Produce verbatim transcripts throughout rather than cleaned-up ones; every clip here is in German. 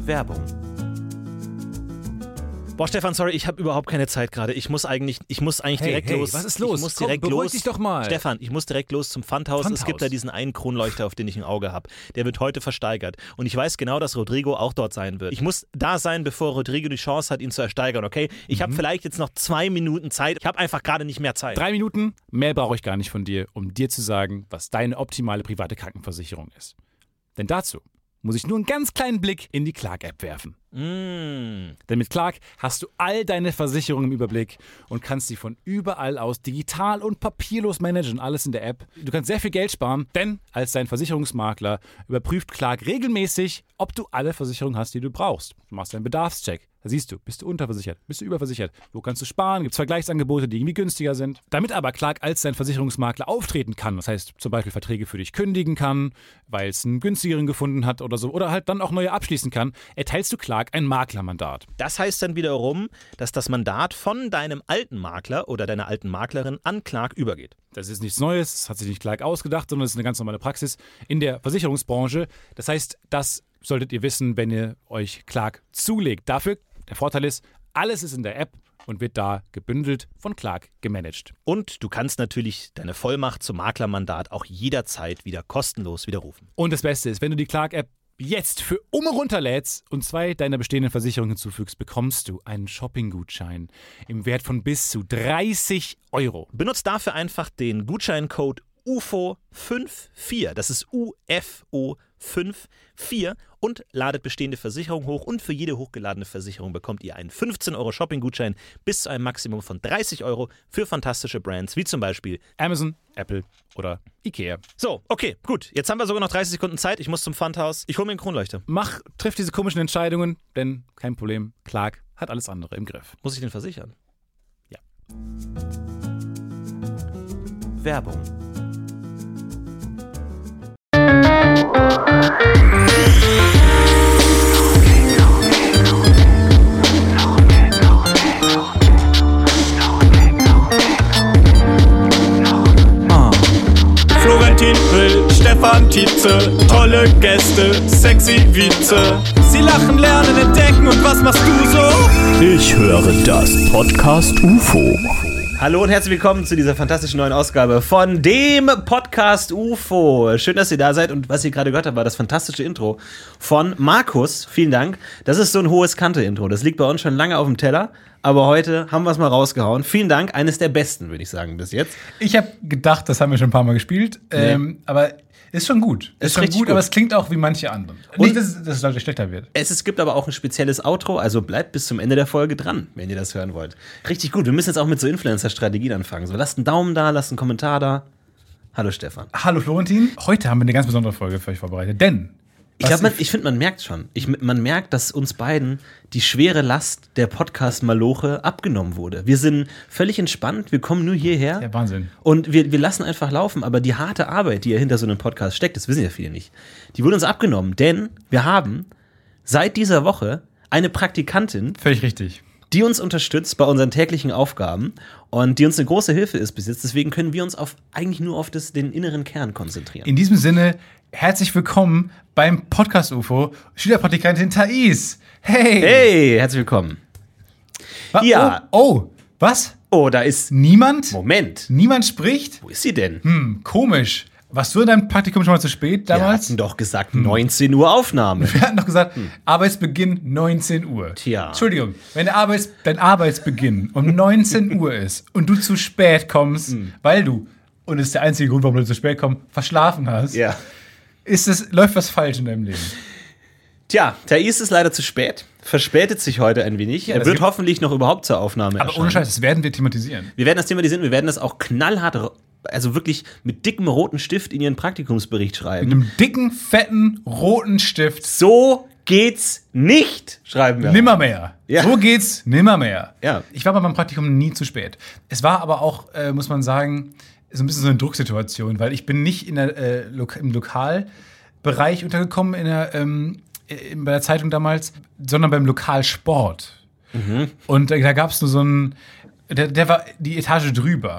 Werbung. Boah, Stefan, sorry, ich habe überhaupt keine Zeit gerade. Ich muss eigentlich, ich muss eigentlich hey, direkt hey, los. Was ist los? Ich muss Komm, direkt beruhig los. dich doch mal. Stefan, ich muss direkt los zum Pfandhaus. Pfandhaus. Es gibt da diesen einen Kronleuchter, auf den ich ein Auge habe. Der wird heute versteigert. Und ich weiß genau, dass Rodrigo auch dort sein wird. Ich muss da sein, bevor Rodrigo die Chance hat, ihn zu ersteigern, okay? Ich mhm. habe vielleicht jetzt noch zwei Minuten Zeit. Ich habe einfach gerade nicht mehr Zeit. Drei Minuten? Mehr brauche ich gar nicht von dir, um dir zu sagen, was deine optimale private Krankenversicherung ist. Denn dazu muss ich nur einen ganz kleinen Blick in die Clark-App werfen. Mm. Denn mit Clark hast du all deine Versicherungen im Überblick und kannst sie von überall aus digital und papierlos managen, alles in der App. Du kannst sehr viel Geld sparen, denn als dein Versicherungsmakler überprüft Clark regelmäßig, ob du alle Versicherungen hast, die du brauchst. Du machst einen Bedarfscheck. Da siehst du, bist du unterversichert, bist du überversichert, wo kannst du sparen, gibt es Vergleichsangebote, die irgendwie günstiger sind. Damit aber Clark als dein Versicherungsmakler auftreten kann, das heißt zum Beispiel Verträge für dich kündigen kann, weil es einen günstigeren gefunden hat oder so, oder halt dann auch neue abschließen kann, erteilst du Clark ein Maklermandat. Das heißt dann wiederum, dass das Mandat von deinem alten Makler oder deiner alten Maklerin an Clark übergeht. Das ist nichts Neues, das hat sich nicht Clark ausgedacht, sondern das ist eine ganz normale Praxis in der Versicherungsbranche. Das heißt, das solltet ihr wissen, wenn ihr euch Clark zulegt. Dafür, der Vorteil ist, alles ist in der App und wird da gebündelt von Clark gemanagt. Und du kannst natürlich deine Vollmacht zum Maklermandat auch jederzeit wieder kostenlos widerrufen. Und das Beste ist, wenn du die Clark-App jetzt für Umme runterlädst und zwei deiner bestehenden Versicherungen hinzufügst, bekommst du einen Shopping-Gutschein im Wert von bis zu dreißig Euro. Benutzt dafür einfach den Gutscheincode U F O vierundfünfzig, das ist U F O fünfundfünfzig, und ladet bestehende Versicherungen hoch, und für jede hochgeladene Versicherung bekommt ihr einen fünfzehn Euro Shopping-Gutschein bis zu einem Maximum von dreißig Euro für fantastische Brands wie zum Beispiel Amazon, Apple oder Ikea. So, okay, gut. Jetzt haben wir sogar noch dreißig Sekunden Zeit. Ich muss zum Pfandhaus. Ich hole mir einen Kronleuchter. Mach, triff diese komischen Entscheidungen, denn kein Problem, Clark hat alles andere im Griff. Muss ich den versichern? Ja. Werbung. Florentin Will, Stefan Tietze, tolle Gäste, sexy Vize. Sie lachen, lernen, entdecken, und was machst du so? Ich höre das Podcast U F O. Hallo und herzlich willkommen zu dieser fantastischen neuen Ausgabe von dem Podcast U F O. Schön, dass ihr da seid, und was ihr gerade gehört habt, war das fantastische Intro von Markus. Vielen Dank. Das ist so ein hohes Kante-Intro. Das liegt bei uns schon lange auf dem Teller, aber heute haben wir es mal rausgehauen. Vielen Dank. Eines der besten, würde ich sagen, bis jetzt. Ich habe gedacht, das haben wir schon ein paar Mal gespielt, Nee. ähm, aber ist schon gut. Ist, Ist schon richtig gut, gut. aber es klingt auch wie manche anderen. Und- Nicht, dass es, dass es dadurch schlechter wird. Es, es gibt aber auch ein spezielles Outro, also bleibt bis zum Ende der Folge dran, wenn ihr das hören wollt. Richtig gut. Wir müssen jetzt auch mit so Influencer-Strategien anfangen. So, lasst einen Daumen da, lasst einen Kommentar da. Hallo Stefan. Hallo Florentin, heute haben wir eine ganz besondere Folge für euch vorbereitet, denn Ich, was glaub, man- ich- ich finde, man merkt schon. Ich, man merkt, dass uns beiden die schwere Last der Podcast-Maloche abgenommen wurde. Wir sind völlig entspannt, wir kommen nur hierher. Ja, Wahnsinn. Und wir, wir lassen einfach laufen, aber die harte Arbeit, die ja hinter so einem Podcast steckt, das wissen ja viele nicht, die wurde uns abgenommen, denn wir haben seit dieser Woche eine Praktikantin, Völlig richtig. die uns unterstützt bei unseren täglichen Aufgaben und die uns eine große Hilfe ist bis jetzt. Deswegen können wir uns auf, eigentlich nur auf das, den inneren Kern konzentrieren. In diesem Sinne, herzlich willkommen beim Podcast U F O, Schülerpraktikantin Thais. Hey! Hey, herzlich willkommen. Wa- ja. Oh, oh, was? Oh, da ist... Niemand? Moment, Niemand spricht? wo ist sie denn? Hm, komisch. Warst du in deinem Praktikum schon mal zu spät Wir damals? hatten doch gesagt neunzehn Uhr Aufnahme. Wir hatten doch gesagt, Arbeitsbeginn neunzehn Uhr. Tja. Entschuldigung, wenn der Arbeits dein Arbeitsbeginn um neunzehn Uhr ist und du zu spät kommst, weil du, und das ist der einzige Grund, warum du zu spät kommst, verschlafen hast, Ja. ist es, läuft was falsch in deinem Leben. Tja, Thais ist leider zu spät. Verspätet sich heute ein wenig. er das wird gibt- hoffentlich noch überhaupt zur Aufnahme Aber erscheinen. ohne Scheiß, das werden wir thematisieren. Wir werden das thematisieren, wir werden das auch knallhart, also wirklich mit dickem roten Stift in ihren Praktikumsbericht schreiben. Mit einem dicken, fetten, roten Stift. So geht's nicht, schreiben wir. Nimmermehr. Ja. So geht's nimmermehr. Ja. Ich war bei meinem Praktikum nie zu spät. Es war aber auch, äh, muss man sagen, so ein bisschen so eine Drucksituation, weil ich bin nicht in der, äh, Lok- im Lokalbereich untergekommen in der, ähm, äh, bei der Zeitung damals, sondern beim Lokalsport. Und äh, da gab es nur so einen, der, der war die Etage drüber.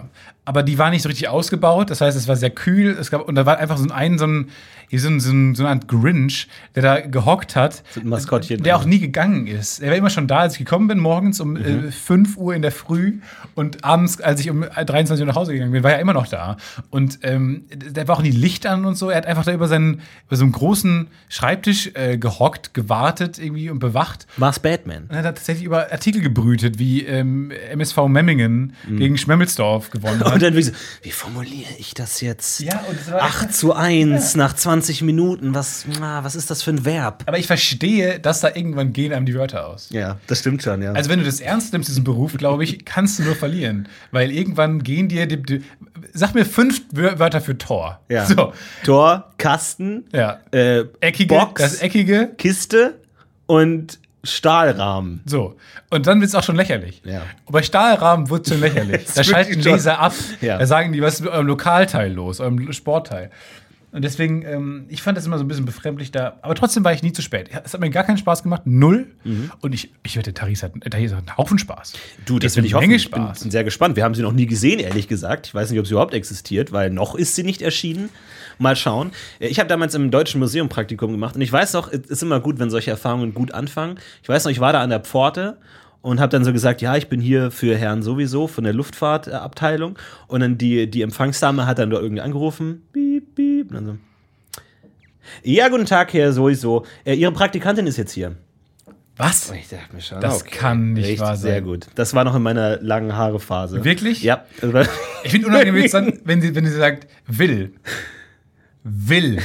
aber die war nicht so richtig ausgebaut. Das heißt, es war sehr kühl. Es gab, und da war einfach so ein, so ein, so ein, so ein, so eine Art Grinch, der da gehockt hat. So ein Maskottchen. Der auch nie gegangen ist. Er war immer schon da, als ich gekommen bin, morgens um mhm. äh, fünf Uhr in der Früh. Und abends, als ich um dreiundzwanzig Uhr nach Hause gegangen bin, war er immer noch da. Und ähm, der war auch nie Licht an und so. Er hat einfach da über, seinen, über so einen großen Schreibtisch äh, gehockt, gewartet irgendwie und bewacht. War's Batman? Und er hat tatsächlich über Artikel gebrütet, wie ähm, M S V Memmingen mhm. gegen Schmemmelsdorf gewonnen hat. Und dann wie, so, wie formuliere ich das jetzt? Ja, und das war acht zu eins ja. nach zwanzig Minuten. Was, na, was ist das für ein Verb? Aber ich verstehe, dass da irgendwann gehen einem die Wörter aus. Ja, das stimmt schon, ja. Also wenn du das ernst nimmst, diesen Beruf, glaube ich, kannst du nur verlieren. Weil irgendwann gehen dir die, die, sag mir fünf Wörter für Tor. Ja. So. Tor, Kasten, ja. äh, Eckige, Box, das Eckige, Kiste und Stahlrahmen. So. Und dann wird es auch schon lächerlich. Ja. Und bei Stahlrahmen wird es schon lächerlich. Da schalten Leser ab. Ja. Da sagen die, was ist mit eurem Lokalteil los, eurem Sportteil. Und deswegen, ähm, ich fand das immer so ein bisschen befremdlich da. Aber trotzdem war ich nie zu spät. Es hat mir gar keinen Spaß gemacht. Null. Mhm. Und ich, ich wette, Thaís hat, Thaís hat einen Haufen Spaß. Du, das will ich hoffen. Ich bin sehr gespannt. Wir haben sie noch nie gesehen, ehrlich gesagt. Ich weiß nicht, ob sie überhaupt existiert, weil noch ist sie nicht erschienen. Mal schauen. Ich habe damals im Deutschen Museum Praktikum gemacht. Und ich weiß noch, es ist immer gut, wenn solche Erfahrungen gut anfangen. Ich weiß noch, ich war da an der Pforte und habe dann so gesagt, ja, ich bin hier für Herrn sowieso von der Luftfahrtabteilung. Und dann die, die Empfangsdame hat dann da irgendwie angerufen. Piep, piep. Und dann so, ja, guten Tag, Herr sowieso. Äh, Ihre Praktikantin ist jetzt hier. Was? Und ich dachte mir schon, das okay, kann nicht richtig, wahr sein. Sehr gut. Das war noch in meiner langen Haare-Phase. Wirklich? Ja. Ich finde unangenehm, jetzt dann, wenn sie, wenn sie sagt, will. Will.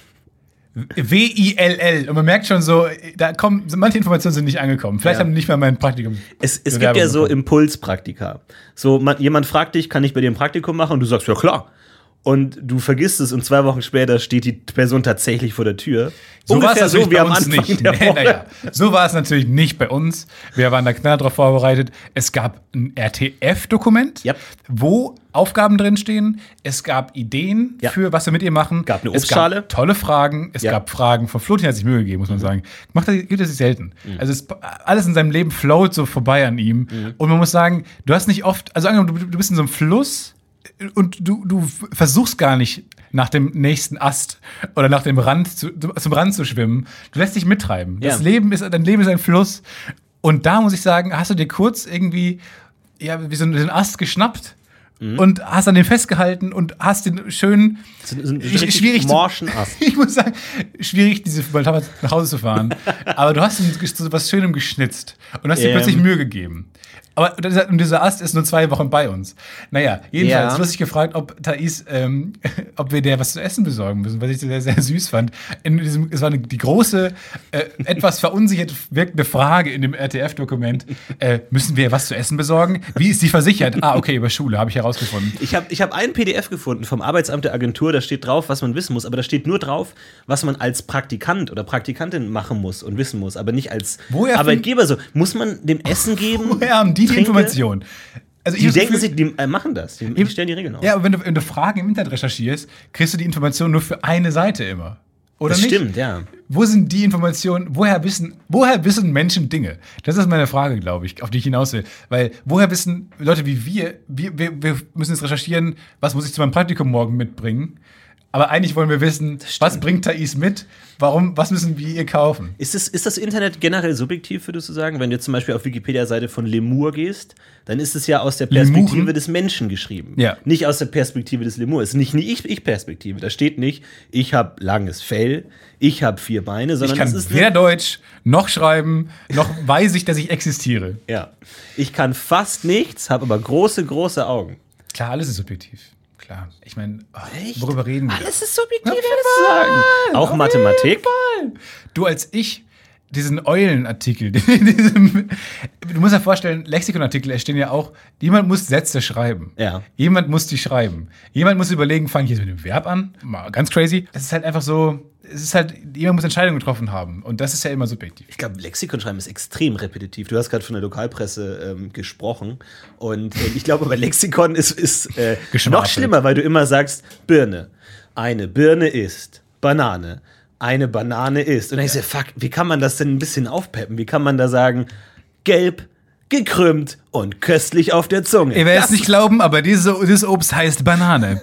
W I L L. Und man merkt schon so, da kommen, manche Informationen sind nicht angekommen. Vielleicht ja. haben die nicht mal mein Praktikum. Es, es gibt ja so Impulspraktika. So, man, jemand fragt dich, kann ich bei dir ein Praktikum machen? Und du sagst, ja klar. Und du vergisst es und zwei Wochen später steht die Person tatsächlich vor der Tür. So Ungefähr war es so wie bei am uns Anfang nicht. der Nee, Woche. naja. So war es natürlich nicht bei uns. Wir waren da knall drauf vorbereitet. Es gab ein R T F-Dokument, Yep. wo Aufgaben drinstehen. Es gab Ideen Ja. für, was wir mit ihr machen. Gab eine Es Obstschale. gab tolle Fragen. Es Ja. gab Fragen von Florentin, hat sich Mühe gegeben, muss man Mhm. sagen. Macht das, gibt es sich selten. Mhm. Also es, alles in seinem Leben float so vorbei an ihm. Mhm. Und man muss sagen, du hast nicht oft, also angenommen, du, du bist in so einem Fluss und du, du versuchst gar nicht nach dem nächsten Ast oder nach dem Rand zu, zum Rand zu schwimmen. Du lässt dich mittreiben. Das Ja. Leben ist, dein Leben ist ein Fluss. Und da muss ich sagen, hast du dir kurz irgendwie ja, wie so einen Ast geschnappt mhm. und hast an den festgehalten und hast den schön So, so ein sch- richtig schwierig morschen Ast. Ich muss sagen, schwierig, diese Baltama nach Hause zu fahren. Aber du hast so was Schönem geschnitzt und hast dir Ähm. plötzlich Mühe gegeben. Aber dieser, und dieser Ast ist nur zwei Wochen bei uns. Naja, jedenfalls, Ja. du hast dich gefragt, ob Thaís, ähm, ob wir der was zu essen besorgen müssen, was ich sehr, sehr süß fand. In diesem, es war eine, die große, äh, etwas verunsichert wirkende Frage in dem R T F-Dokument. Äh, müssen wir was zu essen besorgen? Wie ist sie versichert? Ah, okay, über Schule, habe ich herausgefunden. Ich habe ich hab ein P D F gefunden vom Arbeitsamt der Agentur, da steht drauf, was man wissen muss, aber da steht nur drauf, was man als Praktikant oder Praktikantin machen muss und wissen muss, aber nicht als Woher Arbeitgeber so. Muss man dem Essen geben? Woher haben die die Trinke? Information? Also ich Die hab das denken Gefühl- sich, die äh, machen das, die, die stellen die Regeln auf. Ja, aber wenn du, wenn du Fragen im Internet recherchierst, kriegst du die Information nur für eine Seite immer. Oder das nicht? stimmt, ja. Wo sind die Informationen, woher wissen, woher wissen Menschen Dinge? Das ist meine Frage, glaube ich, auf die ich hinaus will. Weil woher wissen Leute wie wir, wir, wir, wir müssen jetzt recherchieren, was muss ich zu meinem Praktikum morgen mitbringen? Aber eigentlich wollen wir wissen, was bringt Thaís mit? Warum, was müssen wir ihr kaufen? Ist das, ist das Internet generell subjektiv, würdest du sagen? Wenn du jetzt zum Beispiel auf Wikipedia-Seite von Lemur gehst, dann ist es ja aus der Perspektive Lemuren? des Menschen geschrieben. Ja. Nicht aus der Perspektive des Lemur. Es ist nicht eine Ich-Perspektive. Da steht nicht, ich habe langes Fell, ich habe vier Beine, Ich sondern kann es ist weder eine, Deutsch noch schreiben, noch weiß ich, dass ich existiere. ja. Ich kann fast nichts, habe aber große, große Augen. Klar, alles ist subjektiv. Klar. Ich meine, oh, Echt? worüber reden wir? Alles ist subjektiv, Auf jeden würdest du sagen. Auch Auf Mathematik. jeden Fall. Du, als ich diesen Eulenartikel, diesem, du musst dir vorstellen, Lexikonartikel entstehen ja auch, jemand muss Sätze schreiben. Ja. Jemand muss die schreiben. Jemand muss überlegen, fange ich jetzt mit dem Verb an? Mal ganz crazy. Es ist halt einfach so, es ist halt, jemand muss Entscheidungen getroffen haben. Und das ist ja immer subjektiv. Ich glaube, Lexikon schreiben ist extrem repetitiv. Du hast gerade von der Lokalpresse ähm, gesprochen. Und äh, ich glaube, bei Lexikon ist es äh, Geschwafel. noch schlimmer, weil du immer sagst, Birne. Eine Birne ist Banane. Eine Banane ist. Und dann denkst du, fuck, wie kann man das denn ein bisschen aufpeppen? Wie kann man da sagen, gelb, gekrümmt und köstlich auf der Zunge. Ihr werdet es Das- nicht glauben, aber diese, dieses Obst heißt Banane.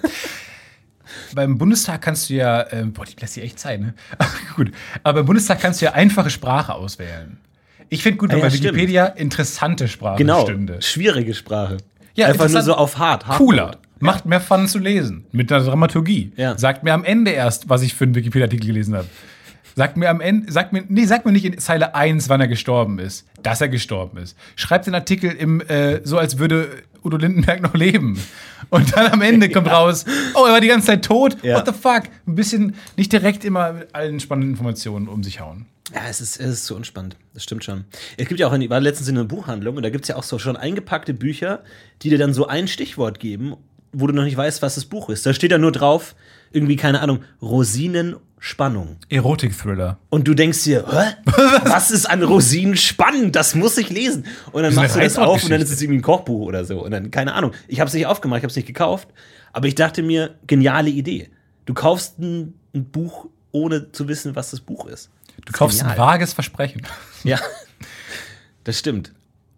Beim Bundestag kannst du ja, ähm, boah, die lässt dir echt Zeit, ne? Gut. Aber beim Bundestag kannst du ja einfache Sprache auswählen. Ich finde gut, wenn Ah, ja, bei stimmt. Wikipedia interessante Sprache Genau, stünde. schwierige Sprache. Ja, Einfach nur interessant. so auf hart. hart Cooler. Macht mehr Fun zu lesen. Mit der Dramaturgie. Ja. Sagt mir am Ende erst, was ich für einen Wikipedia-Artikel gelesen habe. Sagt mir am Ende, sagt mir, nee, sagt mir nicht in Zeile eins, wann er gestorben ist, dass er gestorben ist. Schreibt den Artikel im, äh, so, als würde Udo Lindenberg noch leben. Und dann am Ende kommt raus, oh, er war die ganze Zeit tot. Ja. What the fuck? Ein bisschen nicht direkt immer mit allen spannenden Informationen um sich hauen. Ja, es ist, es ist so unspannend. Das stimmt schon. Es gibt ja auch, in, ich war letztens in einer Buchhandlung und da gibt es ja auch so schon eingepackte Bücher, die dir dann so ein Stichwort geben, wo du noch nicht weißt, was das Buch ist. Da steht da nur drauf, irgendwie, keine Ahnung, Rosinenspannung. Erotik-Thriller. Und du denkst dir, hä? Was ist an Rosinen spannend? Das muss ich lesen. Und dann Das ist machst du eine das auf und dann ist Reizwortgeschichte. es irgendwie ein Kochbuch oder so. Und dann, keine Ahnung. Ich habe es nicht aufgemacht, ich habe es nicht gekauft. Aber ich dachte mir, geniale Idee. Du kaufst ein, ein Buch, ohne zu wissen, was das Buch ist. Du kaufst ein genial. vages Versprechen. Ja, das stimmt.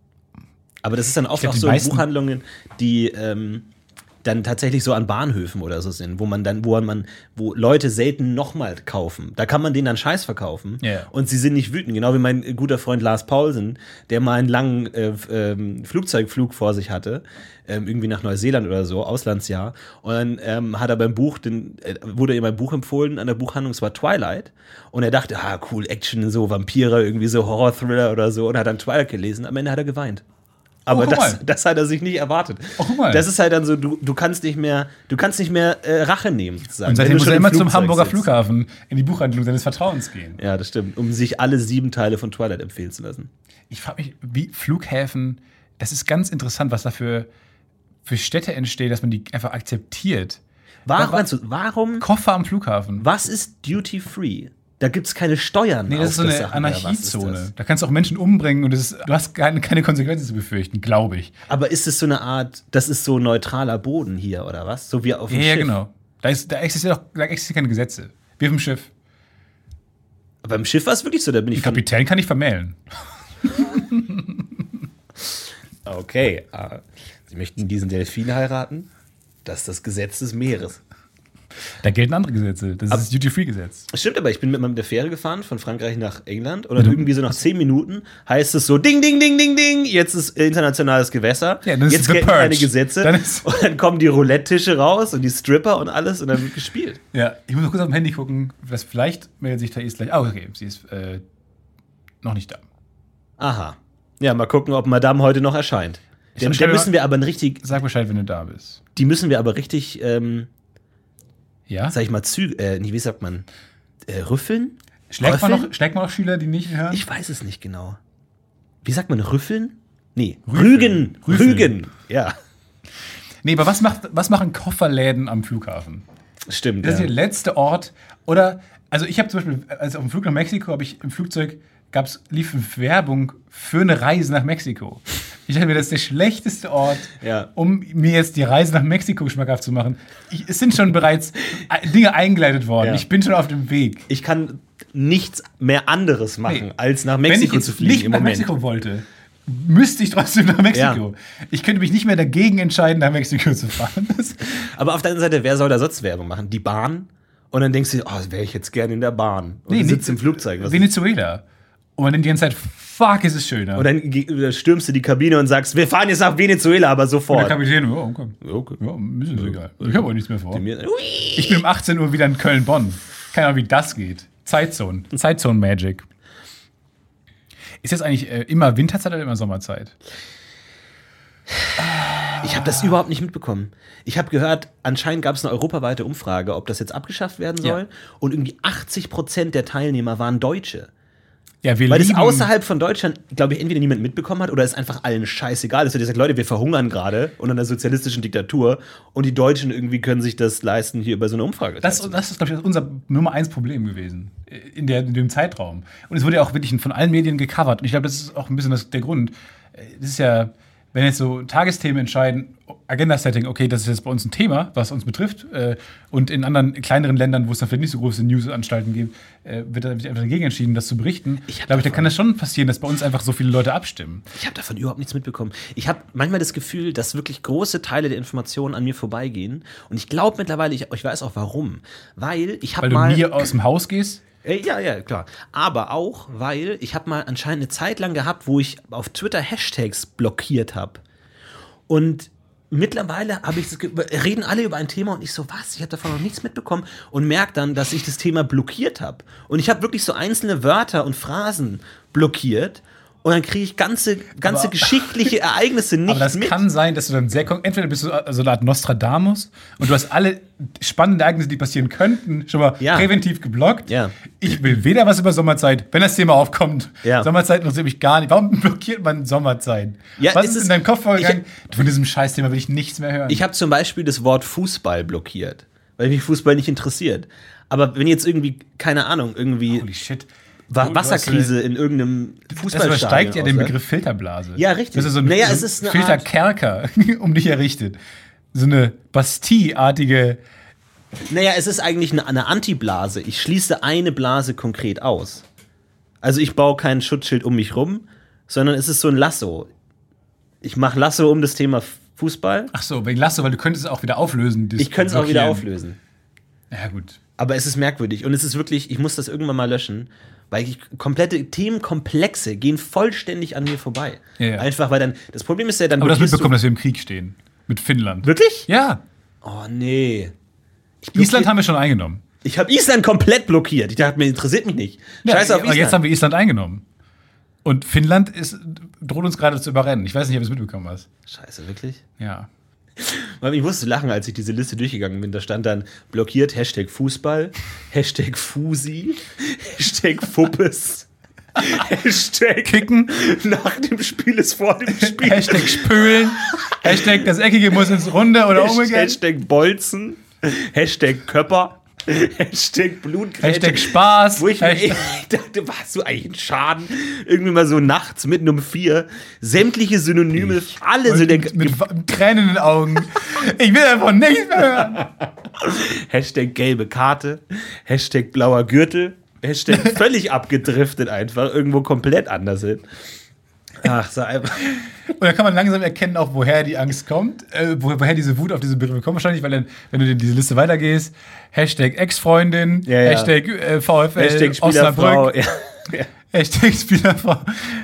Aber das ist dann oft glaub, auch die so in meisten- Buchhandlungen, die ähm, dann tatsächlich so an Bahnhöfen oder so sind, wo man dann, wo man, wo Leute selten nochmal kaufen. Da kann man denen dann Scheiß verkaufen Ja, ja. und sie sind nicht wütend. Genau wie mein guter Freund Lars Paulsen, der mal einen langen äh, ähm, Flugzeugflug vor sich hatte, ähm, irgendwie nach Neuseeland oder so, Auslandsjahr. Und dann ähm, hat er beim Buch, den, äh, wurde ihm ein Buch empfohlen an der Buchhandlung, es war Twilight. Und er dachte, ah, cool, Action, so Vampire, irgendwie so Horror-Thriller oder so. Und hat dann Twilight gelesen. Am Ende hat er geweint. Aber Oh, guck das, mal. das hat er sich nicht erwartet. Oh, guck mal. Das ist halt dann so, du, du kannst nicht mehr, du kannst nicht mehr äh, Rache nehmen. Sozusagen, Und seitdem wenn du muss schon er im immer zum Flugzeug Hamburger sitzt. Flughafen in die Buchhandlung seines Vertrauens gehen. Ja, das stimmt. Um sich alle sieben Teile von Twilight empfehlen zu lassen. Ich frage mich, wie Flughäfen, das ist ganz interessant, was da für, für Städte entstehen, dass man die einfach akzeptiert. Warum, Aber- meinst du, warum, Koffer am Flughafen. was ist Duty Free? Da gibt es keine Steuern. Nee, das auf ist so eine Sachen mehr. Was ist Anarchiezone. das? Da kannst du auch Menschen umbringen und das ist, du hast keine, keine Konsequenzen zu befürchten, glaube ich. Aber ist es so eine Art, das ist so neutraler Boden hier, oder was? So wie auf dem Ja, ja, Schiff. genau. Da, ist, da, existiert auch, da existieren keine Gesetze. Wie auf dem Schiff. Beim Schiff war es wirklich so, da bin ich Der von, Kapitän kann nicht vermählen. okay, äh, Sie möchten diesen Delfin heiraten? Das ist das Gesetz des Meeres. Da gelten andere Gesetze. Das ist das Duty-Free-Gesetz. Stimmt, aber ich bin mit meinem der Fähre gefahren von Frankreich nach England und dann irgendwie so nach zehn Minuten heißt es so ding, ding, ding, ding, ding, jetzt ist internationales Gewässer, Ja, dann ist jetzt The gelten Purge. keine Gesetze Dann ist- und dann kommen die Roulette-Tische raus und die Stripper und alles und dann wird gespielt. Ja, ich muss noch kurz auf dem Handy gucken, was vielleicht meldet sich Thais gleich. Ah, okay, sie ist äh, noch nicht da. Aha. Ja, mal gucken, ob Madame heute noch erscheint. Der, stell der mir müssen mal- wir aber ein richtig, Sag Bescheid, wenn du da bist. die müssen wir aber richtig, ähm, Ja? sag ich mal, zü äh, nee, wie sagt man, äh, rüffeln? Schlägt man, Rüffeln? noch, schlägt man noch Schüler, die nicht hören? Ich weiß es nicht genau. Wie sagt man, rüffeln? Nee, Rüffeln. rügen. Rüffeln. Rügen. Ja, Nee, aber was, macht, was machen Kofferläden am Flughafen? stimmt. Das ist Ja. der letzte Ort. Oder, also ich habe zum Beispiel, als auf dem Flug nach Mexiko, habe ich im Flugzeug, gab's, lief Werbung für eine Reise nach Mexiko. Ich dachte mir, das ist der schlechteste Ort, Ja. um mir jetzt die Reise nach Mexiko schmackhaft zu machen. Ich, es sind schon bereits äh, Dinge eingeleitet worden. Ja. Ich bin schon auf dem Weg. Ich kann nichts mehr anderes machen, Nee. als nach Wenn ich Mexiko jetzt zu fliegen nicht im nach Moment. Mexiko wollte, müsste ich trotzdem nach Mexiko. Ich könnte mich nicht mehr dagegen entscheiden, nach Mexiko zu fahren. Das, Aber auf der anderen Seite, wer soll da sonst Werbung machen? Die Bahn? Und dann denkst du, oh, wäre ich jetzt gerne in der Bahn. Und Nee, du sitzt nee, im Flugzeug. Was Venezuela. Und man denkt die ganze Zeit, fuck, ist es schöner. und dann ge- stürmst du die Kabine und sagst, wir fahren jetzt nach Venezuela, aber Und der sofort. Kapitän, ja, komm. Okay. Ja, ist uns egal. Ich habe auch nichts mehr vor. Mir- Ich bin um achtzehn Uhr wieder in Köln-Bonn. Keine Ahnung, wie das geht. Zeitzone. Zeitzone-Magic. Ist jetzt eigentlich äh, immer Winterzeit oder immer Sommerzeit? Ich habe das überhaupt nicht mitbekommen. Ich habe gehört, anscheinend gab es eine europaweite Umfrage, ob das jetzt abgeschafft werden soll. Ja. Und irgendwie achtzig Prozent der Teilnehmer waren Deutsche. Ja, wir Weil das lieben, außerhalb von Deutschland, glaube ich, entweder niemand mitbekommen hat oder es einfach allen scheißegal ist. Und die sagt, Leute, wir verhungern gerade unter einer sozialistischen Diktatur und die Deutschen irgendwie können sich das leisten, hier über so eine Umfrage Das, teilzunehmen. das ist, glaube ich, unser Nummer eins Problem gewesen äh, in, der, in dem Zeitraum. Und es wurde ja auch wirklich von allen Medien gecovert. Und ich glaube, das ist auch ein bisschen das, der Grund. Äh, Das ist ja, wenn jetzt so Tagesthemen entscheiden, Agenda-Setting, okay, das ist jetzt bei uns ein Thema, was uns betrifft. Äh, und in anderen kleineren Ländern, wo es dann vielleicht nicht so große News-Anstalten gibt, äh, wird da einfach dagegen entschieden, das zu berichten. Ich glaube, da kann das schon passieren, dass bei uns einfach so viele Leute abstimmen. Ich habe davon überhaupt nichts mitbekommen. Ich habe manchmal das Gefühl, dass wirklich große Teile der Informationen an mir vorbeigehen. Und ich glaube mittlerweile, ich, ich weiß auch warum. Weil ich habe mal... Weil du nie aus dem Haus gehst? Ja, ja, klar. Aber auch, weil ich habe mal anscheinend eine Zeit lang gehabt, wo ich auf Twitter Hashtags blockiert habe. Und mittlerweile habe ich das ge- reden alle über ein Thema und ich so, was? Ich habe davon noch nichts mitbekommen und merke dann, dass ich das Thema blockiert habe. Und ich habe wirklich so einzelne Wörter und Phrasen blockiert. Und dann kriege ich ganze, ganze Aber- geschichtliche Ereignisse nicht Aber das mit. kann sein, dass du dann sehr kon- entweder bist du so eine Art Nostradamus und du hast alle spannenden Ereignisse, die passieren könnten, schon mal Ja. präventiv geblockt. Ja. Ich will weder was über Sommerzeit, wenn das Thema aufkommt. Ja. Sommerzeit interessiert mich gar nicht. Warum blockiert man Sommerzeit? Ja, was es ist ist- in deinem Kopf vorgegangen? Von diesem Scheißthema will ich nichts mehr hören. Ich habe zum Beispiel das Wort Fußball blockiert, weil mich Fußball nicht interessiert. Aber wenn jetzt irgendwie, keine Ahnung, irgendwie Holy shit. Wa- Du- du hast Wasserkrise in irgendeinem Das Fußballstadion übersteigt ja den ausläuft. Begriff Filterblase. Ja, richtig. Das ist so ein, Naja, so es ein ist eine Filterkerker um dich errichtet. So eine Bastille-artige. Naja, es ist eigentlich eine, eine Antiblase. Ich schließe eine Blase konkret aus. Also ich baue kein Schutzschild um mich rum, sondern es ist so ein Lasso. Ich mache Lasso um das Thema Fußball. Ach so, wegen Lasso, weil du könntest es auch wieder auflösen. das Ich könnte es auch wieder Blockieren. auflösen. Ja, gut. Aber es ist merkwürdig und es ist wirklich, ich muss das irgendwann mal löschen, weil ich, komplette Themenkomplexe gehen vollständig an mir vorbei. Ja, ja. Einfach, weil dann, das Problem ist ja dann... Aber du hast blockierst mitbekommen, dass wir im Krieg stehen. Mit Finnland. Wirklich? Ja. Oh, nee. Ich Island blockier- haben wir schon eingenommen. Ich habe Island komplett blockiert. Ich dachte, mir interessiert mich nicht. Scheiß auf aber Island. jetzt haben wir Island eingenommen. Und Finnland ist, droht uns gerade zu überrennen. Ich weiß nicht, ob du es mitbekommen hast. Scheiße, wirklich? Ja. Weil ich musste lachen, als ich diese Liste durchgegangen bin. Da stand dann blockiert, Hashtag Fußball, Hashtag Fusi, Hashtag Fuppes, Hashtag Kicken. nach dem Spiel ist vor dem Spiel, Hashtag Spülen. Hashtag das Eckige muss ins Runde oder umgekehrt. Hashtag Bolzen, Hashtag Köpper, Hashtag Blutgrätsche. Hashtag Spaß. Wo ich mir Hashtag- echt dachte, warst du eigentlich ein Schaden? Irgendwie mal so nachts mitten um vier. Sämtliche Synonyme, alle so der mit, mit Wa- Tränen in den Augen. Ich will davon nichts mehr hören. Hashtag gelbe Karte, Hashtag blauer Gürtel, Hashtag völlig abgedriftet einfach, irgendwo komplett anders hin. Ach, so einfach. Und dann kann man langsam erkennen, auch woher die Angst kommt, äh, wo, woher diese Wut auf diese Begriffe kommt. Wahrscheinlich, weil dann, wenn du in diese Liste weitergehst, Hashtag Ex-Freundin, Ja, ja. Hashtag äh, VfL, Hashtag Spielerfrau. Osnabrück, Ja. Ja. Hashtag Spielerfrau,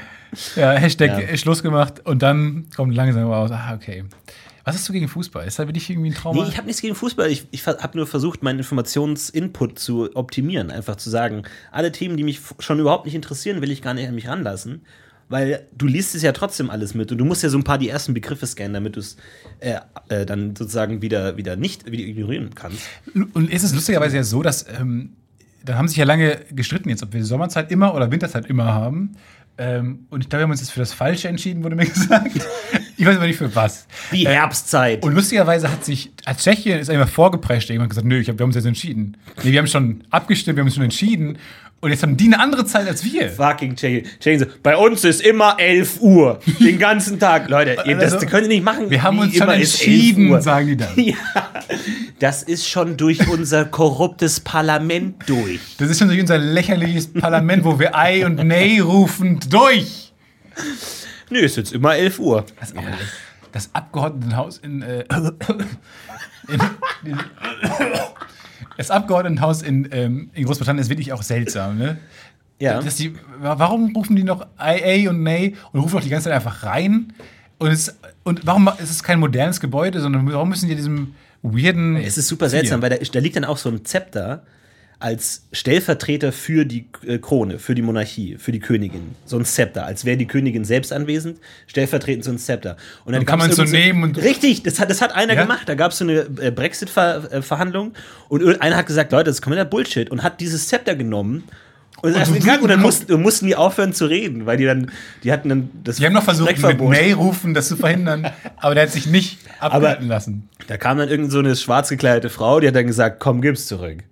ja, Hashtag Ja. äh, Schluss gemacht und dann kommt langsam raus, ah, okay. Was hast du gegen Fußball? Ist da wirklich irgendwie ein Trauma? Nee, ich habe nichts gegen Fußball. Ich, ich habe nur versucht, meinen Informationsinput zu optimieren. Einfach zu sagen, alle Themen, die mich f- schon überhaupt nicht interessieren, will ich gar nicht an mich ranlassen. Weil du liest es ja trotzdem alles mit und du musst ja so ein paar die ersten Begriffe scannen, damit du es äh, äh, dann sozusagen wieder, wieder nicht wieder ignorieren kannst. Und ist es lustigerweise ja so, dass ähm, da haben sich ja lange gestritten jetzt, ob wir Sommerzeit immer oder Winterzeit immer haben. Ähm, und ich glaube, wir haben uns jetzt für das Falsche entschieden, wurde mir gesagt. Ich weiß aber nicht für was. Die Herbstzeit. Und lustigerweise hat sich, als Tschechien ist einfach vorgeprescht, irgendwann gesagt, nö, ich hab, wir haben uns jetzt entschieden. Nee, wir haben schon abgestimmt, wir haben uns schon entschieden. Und jetzt haben die eine andere Zeit als wir. Fucking Tschechien. Tschechien so, bei uns ist immer elf Uhr. Den ganzen Tag. Leute, ihr, das Also, könnt ihr nicht machen. Wir haben Wie uns schon immer ist elf entschieden, Uhr. sagen die dann. Ja, das ist schon durch unser korruptes Parlament durch. Das ist schon durch unser lächerliches Parlament, wo wir Ei und Nay rufen, durch. Nö, ist jetzt immer elf Uhr. Das, auch, das Abgeordnetenhaus in, äh, in, in das Abgeordnetenhaus in, ähm, in Großbritannien ist wirklich auch seltsam, ne? Ja. Dass die, warum rufen die noch I A und Nay und rufen auch die ganze Zeit einfach rein? Und, es, und warum ist es kein modernes Gebäude, sondern warum müssen die diesem weirden. Es ist super seltsam, weil da, da liegt dann auch so ein Zepter als Stellvertreter für die äh, Krone, für die Monarchie, für die Königin. So ein Zepter, als wäre die Königin selbst anwesend, stellvertretend so ein Zepter. Und dann Und kann gab's man so irgend nehmen und- Richtig, das hat, das hat einer Ja? gemacht. Da gab es so eine äh, Brexit-Verhandlung und irgendeiner hat gesagt, Leute, das ist kompletter Bullshit und hat dieses Zepter genommen und, ist erst gegangen, und dann mussten, mussten die aufhören zu reden, weil die dann, die hatten dann das Die haben noch versucht, mit Sprechverbot. May rufen, das zu verhindern, aber der hat sich nicht abhalten lassen. Da kam dann irgend so eine schwarz gekleidete Frau, die hat dann gesagt, komm, gib's zurück.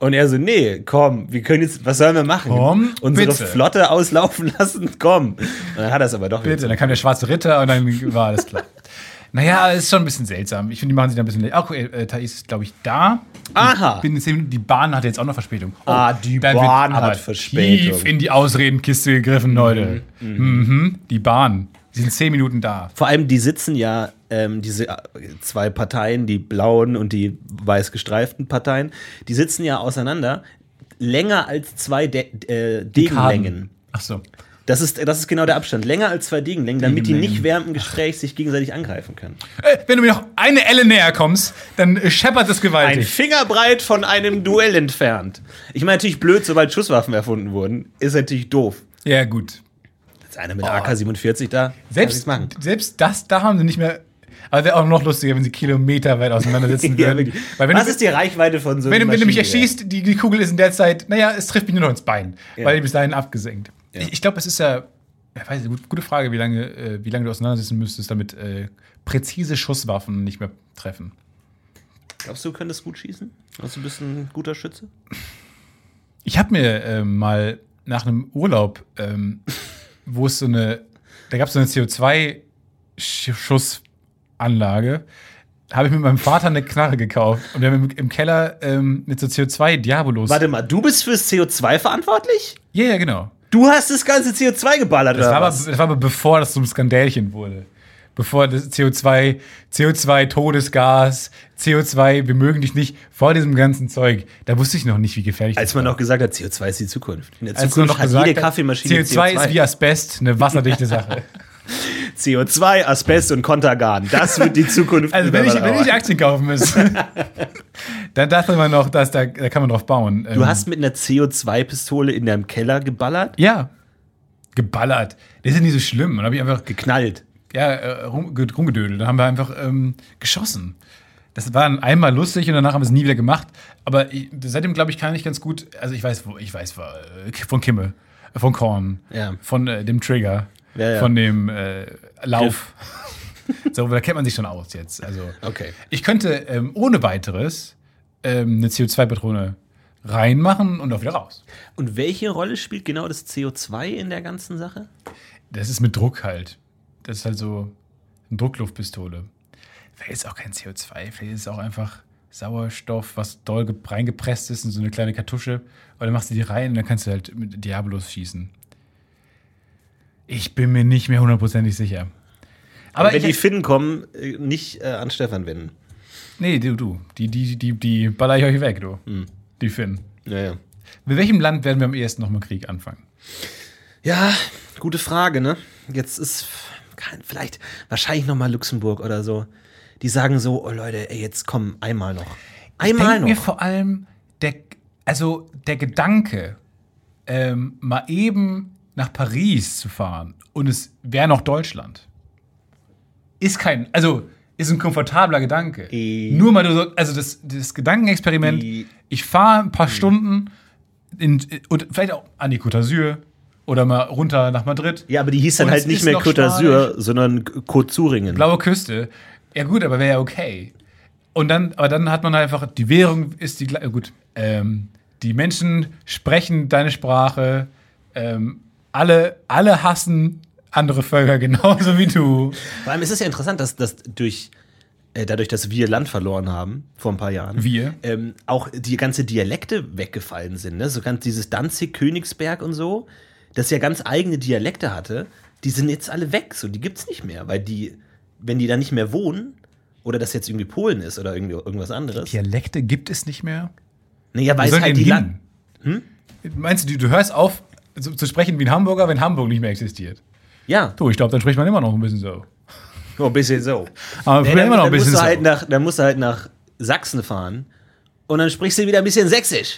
Und er so, nee, komm, wir können jetzt, was sollen wir machen? Komm, Unsere bitte. Flotte auslaufen lassen, komm. Und dann hat er es aber doch Bitte, dann kam der schwarze Ritter und dann war alles klar. Naja, es ist schon ein bisschen seltsam. Ich finde, die machen sich da ein bisschen. Ach, äh, Thais ist, glaube ich, da. Aha. Bin jetzt eben- die Bahn hat jetzt auch noch Verspätung. Oh, Ah, die da wird Bahn aber hat Verspätung. Tief in die Ausredenkiste gegriffen, Leute. Mhm. Die Bahn. Die sind zehn Minuten da. Vor allem, die sitzen ja, ähm, diese äh, zwei Parteien, die blauen und die weiß gestreiften Parteien, die sitzen ja auseinander länger als zwei De äh, Degenlängen. Ach so. Das ist, das ist genau der Abstand. Länger als zwei Degenlängen, damit die Degenlängen. nicht während dem Gespräch sich gegenseitig angreifen können. Äh, wenn du mir noch eine Elle näher kommst, dann äh, scheppert es Ein gewaltig. Fingerbreit von einem Duell entfernt. Ich meine, natürlich blöd, sobald Schusswaffen erfunden wurden. Ist natürlich doof. Ja, gut. Ist einer mit A K siebenundvierzig da? Kann Selbst, ich's machen. selbst das, da haben sie nicht mehr. Aber wäre auch noch lustiger, wenn sie kilometerweit auseinandersitzen Ja, würden. wirklich. Weil wenn Was du, ist die Reichweite von so wenn, einem du, wenn du mich Maschinengewehr? erschießt, die, die Kugel ist in der Zeit, naja, es trifft mich nur noch ins Bein, Ja. weil die bis dahin abgesenkt. Ja. Ich, ich glaube, es ist ja, ich weiß nicht, gut, gute Frage, wie lange, äh, wie lange du auseinandersetzen müsstest, damit äh, präzise Schusswaffen nicht mehr treffen. Glaubst du, du könntest gut schießen? Also, du bist ein guter Schütze? Ich habe mir äh, mal nach einem Urlaub, ähm, wo es so eine, da gab es so eine C O zwei Schussanlage, habe ich mit meinem Vater eine Knarre gekauft und wir haben im, im Keller ähm, mit so C O zwei Diabolos. Warte mal, du bist fürs C O zwei verantwortlich? Ja, ja, genau. Du hast das ganze C O zwei geballert, Das oder war, aber, was? das war aber bevor das zum Skandälchen wurde. Bevor das C O zwei, C O zwei Todesgas, C O zwei, wir mögen dich nicht, vor diesem ganzen Zeug, da wusste ich noch nicht, wie gefährlich Als das man war. noch gesagt hat, C O zwei ist die Zukunft. In der Als Zukunft man noch hat gesagt jede hat, Kaffeemaschine C O zwei ist wie Asbest, eine wasserdichte Sache. C O zwei, Asbest und Kontergan. Das wird die Zukunft. Also wenn ich, überall wenn ich auch. Aktien kaufen müsste, dann dachte man noch, dass da, da kann man drauf bauen. Du hast mit einer C O zwei Pistole in deinem Keller geballert? ja geballert. Das ist ja nicht so schlimm. Dann habe ich einfach Geknallt. ja, äh, rum, ge- rumgedödelt. Dann haben wir einfach ähm, geschossen. Das war dann einmal lustig und danach haben wir es nie wieder gemacht. Aber ich, seitdem, glaube ich, kann ich ganz gut. Also ich weiß, wo, ich weiß äh, von Kimme, äh, von Korn, Ja. von äh, dem Trigger, Ja, ja. von dem äh, Lauf. So, da kennt man sich schon aus jetzt. Also Okay. ich könnte ähm, ohne weiteres ähm, eine C O zwei Patrone reinmachen und auch wieder raus. Und welche Rolle spielt genau das C O zwei in der ganzen Sache? Das ist mit Druck halt. Das ist halt so eine Druckluftpistole. Vielleicht ist auch kein C O zwei, vielleicht ist es auch einfach Sauerstoff, was doll ge- reingepresst ist in so eine kleine Kartusche. Und dann machst du die rein und dann kannst du halt mit Diabolos schießen. Ich bin mir nicht mehr hundertprozentig sicher. Aber Aber wenn die ich, Finnen kommen, äh, nicht äh, an Stefan wenden. nee, du, du. Die, die, die, die baller ich euch weg, du. Die Finnen. Naja. Mit welchem Land werden wir am ehesten nochmal Krieg anfangen? Ja, gute Frage, ne? Jetzt ist kein, vielleicht, wahrscheinlich noch mal Luxemburg oder so. Die sagen so, oh Leute, ey, jetzt komm, einmal noch. Einmal Ich denk mir noch. vor allem, der, also der Gedanke, ähm, mal eben nach Paris zu fahren und es wäre noch Deutschland, ist kein, also ist ein komfortabler Gedanke. I- Nur mal, du so, also das, das Gedankenexperiment, I- ich fahre ein paar Stunden in, und vielleicht auch an die Côte d'Azur oder mal runter nach Madrid. Ja, aber die hieß dann Und halt es nicht ist mehr noch Côte d'Azur, Spanisch. sondern Côte Zuringen. Blaue Küste. Ja gut, aber wäre ja okay. Und dann, aber dann hat man halt einfach, die Währung ist die gleiche. Gut, ähm, die Menschen sprechen deine Sprache. Ähm, alle, alle hassen andere Völker genauso wie du. Vor allem ist es ja interessant, dass, dass durch, äh, dadurch, dass wir Land verloren haben, vor ein paar Jahren, Wir? ähm, auch die ganze Dialekte weggefallen sind. Ne? So ganz dieses Danzig, Königsberg und so, das ja ganz eigene Dialekte hatte, die sind jetzt alle weg. So, die gibt's nicht mehr, weil die, wenn die da nicht mehr wohnen, oder das jetzt irgendwie Polen ist oder irgendwie irgendwas anderes. Dialekte gibt es nicht mehr. Naja, Wo weil es sollen halt die die hin? Land. Meinst du, du hörst auf zu, zu sprechen wie ein Hamburger, wenn Hamburg nicht mehr existiert? Ja, Du, ich glaube, dann spricht man immer noch ein bisschen so. so ein bisschen so. Aber Nee, nee, dann, immer noch dann, ein bisschen musst du so. halt nach, dann musst du halt nach Sachsen fahren und dann sprichst du wieder ein bisschen Sächsisch.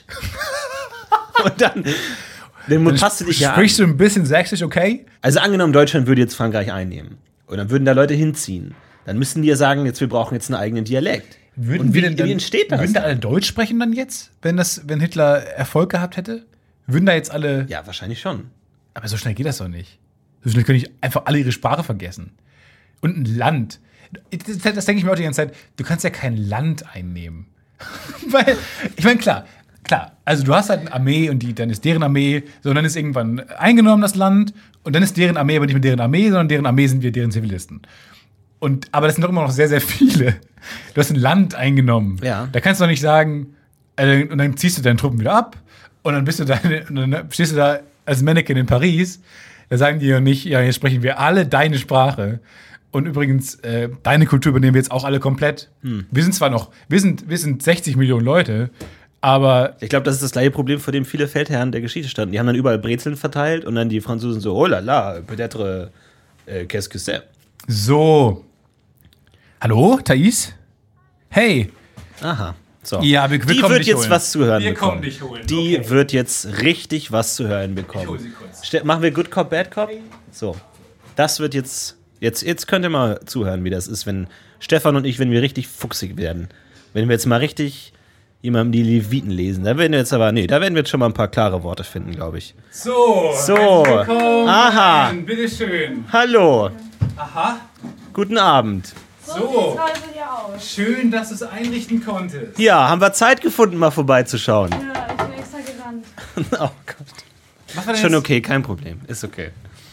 Und dann, dann passt du dich ja an. Sprichst du ein bisschen sächsisch, okay? Also angenommen, Deutschland würde jetzt Frankreich einnehmen und dann würden da Leute hinziehen. Dann müssten die ja sagen, jetzt wir brauchen jetzt einen eigenen Dialekt. Würden und wie, wir denn dann, wie entsteht das? Würden da alle Deutsch sprechen dann jetzt, wenn, das, wenn Hitler Erfolg gehabt hätte? Würden da jetzt alle. Ja, wahrscheinlich schon. Aber so schnell geht das doch nicht. So schnell können ich einfach alle ihre Sprache vergessen. Und ein Land. Das, das denke ich mir auch die ganze Zeit. Du kannst ja kein Land einnehmen. Weil, ich meine, klar, klar, also du hast halt eine Armee und die, dann ist deren Armee, so, und dann ist irgendwann eingenommen das Land und dann ist deren Armee aber nicht mehr deren Armee, sondern deren Armee sind wir deren Zivilisten. Und, aber das sind doch immer noch sehr, sehr viele. Du hast ein Land eingenommen. Ja. Da kannst du doch nicht sagen, äh, und dann ziehst du deine Truppen wieder ab und dann bist du da, und dann stehst du da als Mannequin in Paris. Da sagen die ja nicht, ja, jetzt sprechen wir alle deine Sprache. Und übrigens, äh, deine Kultur übernehmen wir jetzt auch alle komplett. Hm. Wir sind zwar noch, wir sind, wir sind sechzig Millionen Leute, aber. Ich glaube, das ist das gleiche Problem, vor dem viele Feldherren der Geschichte standen. Die haben dann überall Brezeln verteilt und dann die Franzosen so, oh la la, peut-être, äh, qu'est-ce que c'est? So. Hallo, Thais? Hey. Aha. So. Ja, wir, wir die kommen wird dich jetzt holen. was zu hören Wir bekommen. kommen dich holen. Die Okay. wird jetzt richtig was zu hören bekommen. Ich hol sie kurz. Ste- Machen wir Good Cop, Bad Cop? So. Das wird jetzt, jetzt, jetzt könnt ihr mal zuhören, wie das ist, wenn Stefan und ich, wenn wir richtig fuchsig werden. Wenn wir jetzt mal richtig jemandem die Leviten lesen. Da werden wir jetzt aber, nee, da werden wir jetzt schon mal ein paar klare Worte finden, glaube ich. So. So. herzlich willkommen. Aha. Bitteschön. Hallo. Aha. Guten Abend. So. Schön, dass du es einrichten konntest. Ja, haben wir Zeit gefunden, mal vorbeizuschauen. Ja, ich bin extra gerannt. Oh Gott. Was war denn Schon jetzt? okay, kein Problem. Ist okay.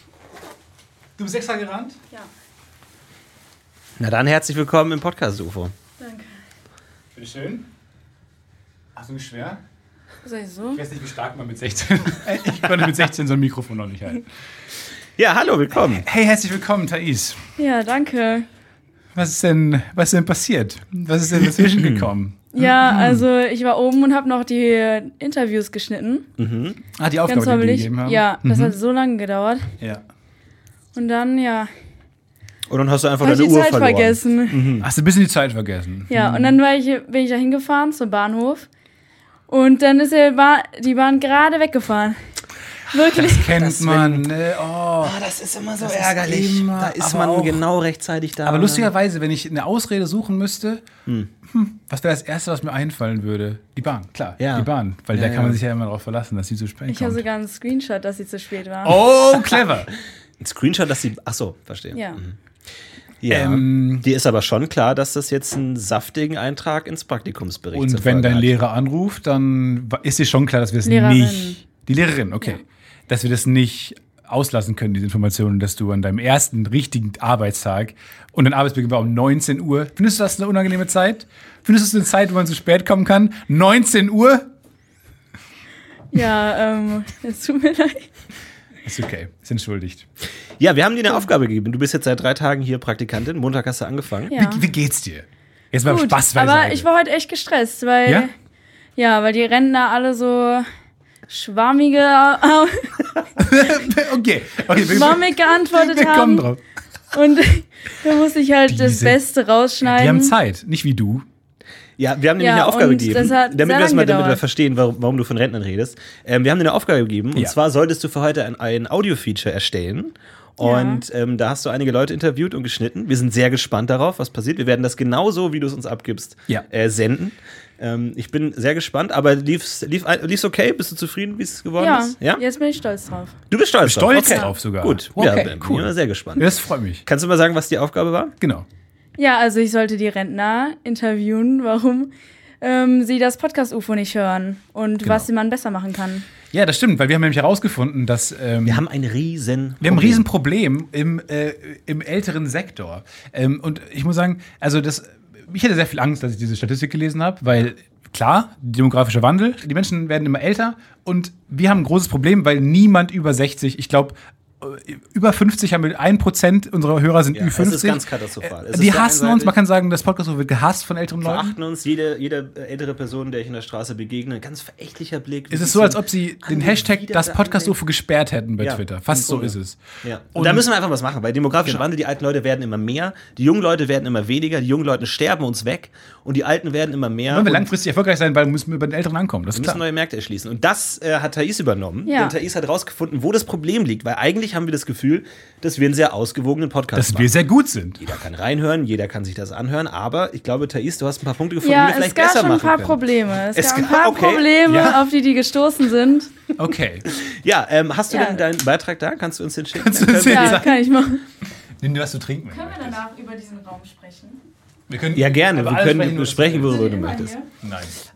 Du bist extra gerannt? Ja, Na dann, herzlich willkommen im Podcast-U F O. danke. Bitteschön. Hast du nicht schwer? Soll ich so? Ich weiß nicht, wie stark man mit sechzehn. Ich konnte mit sechzehn so ein Mikrofon noch nicht halten. Ja, hallo, willkommen. Hey, herzlich willkommen, Thais. Ja, danke. Was ist denn, was ist denn passiert? Was ist denn dazwischen gekommen? Ja, also ich war oben und habe noch die Interviews geschnitten. Ah, die Aufgabe, Ganz die die hoffentlich. gegeben haben? Ja, das hat so lange gedauert. ja. Und dann, ja, Und dann hast du einfach habe ich deine die Uhr Zeit verloren. vergessen. Hast du ein bisschen die Zeit vergessen? Ja, und dann war ich, bin ich da hingefahren zum Bahnhof. Und dann ist die Bahn, die Bahn gerade weggefahren. Wirklich. Kennt Das, man, ne? Oh. Ah, das ist immer so Das ist ärgerlich. immer- da ist aber man auch- genau rechtzeitig da. Aber lustigerweise, wenn ich eine Ausrede suchen müsste, hm. was wäre das Erste, was mir einfallen würde? Die Bahn, klar. Ja. Die Bahn. Weil Ja, da kann ja. man sich ja immer darauf verlassen, dass sie zu spät Ich habe kommt. sogar einen Screenshot, dass sie zu spät war. Oh, clever. Ein Screenshot, dass sie. Ach so, verstehe. Ja. Ja. Ähm, Dir ist aber schon klar, dass das jetzt einen saftigen Eintrag ins Praktikumsbericht zur Und wenn Folge dein hat. Lehrer anruft, dann ist dir schon klar, dass wir es Lehrerin. nicht. Die Lehrerin, okay. Dass wir das nicht auslassen können, diese Informationen, dass du an deinem ersten richtigen Arbeitstag und dein Arbeitsbeginn war um neunzehn Uhr. Findest du das eine unangenehme Zeit? Findest du es eine Zeit, wo man zu spät kommen kann? neunzehn Uhr? Ja, ähm, es tut mir leid. Ist okay, ist entschuldigt. Ja, wir haben dir eine Aufgabe gegeben. Du bist jetzt seit drei Tagen hier Praktikantin. Montag hast du angefangen. Ja. Wie, wie geht's dir? Jetzt mal Gut, Spaß aber beiseite. ich war heute echt gestresst, weil Ja? ja, weil die Rentner alle so schwammige, okay, okay wir, schwammig geantwortet wir kommen haben drauf. und da musste ich halt das Diese- Beste rausschneiden. Die haben Zeit, nicht wie du. Ja, wir haben dir Ja, eine Aufgabe und gegeben, das hat damit sehr wir, das lang mal, damit wir gedauert. verstehen, warum, warum du von Rentnern redest. Ähm, wir haben dir eine Aufgabe gegeben, und Ja. zwar solltest du für heute ein, ein Audio-Feature erstellen. Und ähm, da hast du einige Leute interviewt und geschnitten. Wir sind sehr gespannt darauf, was passiert. Wir werden das genauso, wie du es uns abgibst, Ja. äh, senden. Ähm, ich bin sehr gespannt, aber lief's, lief, lief's okay? Bist du zufrieden, wie es geworden Ja, ist? Ja, jetzt bin ich stolz drauf. du bist stolz, Stolz drauf. Okay. drauf sogar. Gut, Okay, ja, bin cool. bin sehr gespannt. Das freut mich. Kannst du mal sagen, was die Aufgabe war? Genau. Ja, also ich sollte die Rentner interviewen, warum ähm, sie das Podcast-U F O nicht hören und Genau. was man besser machen kann. Ja, das stimmt, weil wir haben nämlich herausgefunden, dass ähm, Wir haben ein riesen wir haben ein Riesenproblem im, äh, im älteren Sektor. Ähm, und ich muss sagen, also das, ich hatte sehr viel Angst, als ich diese Statistik gelesen habe, weil klar, demografischer Wandel, die Menschen werden immer älter und wir haben ein großes Problem, weil niemand über sechzig, ich glaube, über fünfzig haben wir, ein Prozent unserer Hörer sind Ja, Ü es fünfzig. ist ganz katastrophal. Es Die ist sehr hassen uns, einseitig. man kann sagen, das Podcast wird gehasst von älteren Leuten. Verachten uns, jede, jede ältere Person, der ich in der Straße begegne, ganz verächtlicher Blick. Es ist so, als ob sie den Hashtag das angewiderte Podcast-U F O gesperrt hätten bei Ja, Twitter. Fast im so Grunde. ist es. Ja. Und, Und- da müssen wir einfach was machen, weil demografischer Genau. Wandel, die alten Leute werden immer mehr, die jungen Leute werden immer weniger, die jungen Leute sterben uns weg und die Alten werden immer mehr. Wollen wir und langfristig erfolgreich sein, weil müssen wir bei den Älteren ankommen. Das wir ist müssen klar. neue Märkte erschließen. Und das äh, hat Thais übernommen. Ja. Denn Thais hat herausgefunden, wo das Problem liegt, weil eigentlich haben wir das Gefühl, dass wir einen sehr ausgewogenen Podcast Dass machen. wir sehr gut sind. Jeder kann reinhören, jeder kann sich das anhören, aber ich glaube, Thais, du hast ein paar Punkte gefunden, Ja, die wir es vielleicht gab besser schon ein machen paar können. Probleme. Es, Es gab ein gab- paar okay. Probleme, Ja. auf die die gestoßen sind. Okay. Ja, ähm, hast du Ja. denn deinen Beitrag da? Kannst du uns den schicken? Kannst du Dann uns können wir- den- Ja, kann ich machen. Nimm dir was zu trinken. Können wir danach über diesen Raum sprechen? Wir können Ja, gerne. aber Wir alles können nur- besprechen, worüber du Immer möchtest. hier? Nein.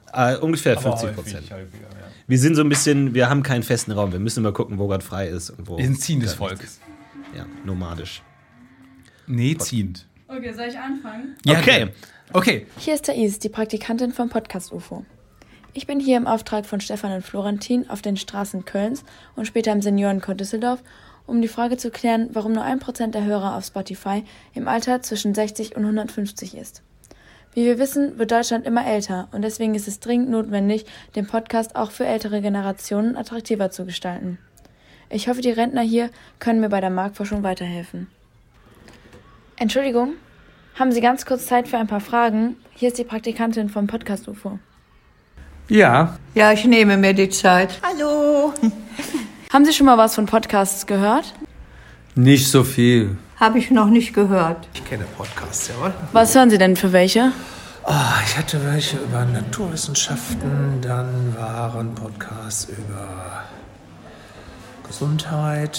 Äh, ungefähr Aber fünfzig häufig, Prozent. häufiger, ja. Wir sind so ein bisschen, wir haben keinen festen Raum. Wir müssen mal gucken, wo gerade frei ist und wo. Wir sind ziehendes gerade Volk. nichts ist. Ja, nomadisch. Nee, ziehend. Okay, soll ich anfangen? Ja, Okay. Okay. Hier ist Thais, die Praktikantin vom Podcast U F O. Ich bin hier im Auftrag von Stefan und Florentin auf den Straßen Kölns und später im Seniorenchor Düsseldorf, um die Frage zu klären, warum nur ein Prozent der Hörer auf Spotify im Alter zwischen sechzig und hundertfünfzig ist. Wie wir wissen, wird Deutschland immer älter und deswegen ist es dringend notwendig, den Podcast auch für ältere Generationen attraktiver zu gestalten. Ich hoffe, die Rentner hier können mir bei der Marktforschung weiterhelfen. Entschuldigung, haben Sie ganz kurz Zeit für ein paar Fragen? Hier ist die Praktikantin vom Podcast U F O. Ja, Ja, ich nehme mir die Zeit. Hallo. Haben Sie schon mal was von Podcasts gehört? nicht so viel. Habe ich noch nicht gehört. Ich kenne Podcasts, jawohl. Was hören Sie denn für welche? Oh, ich hatte welche über Naturwissenschaften, dann waren Podcasts über Gesundheit,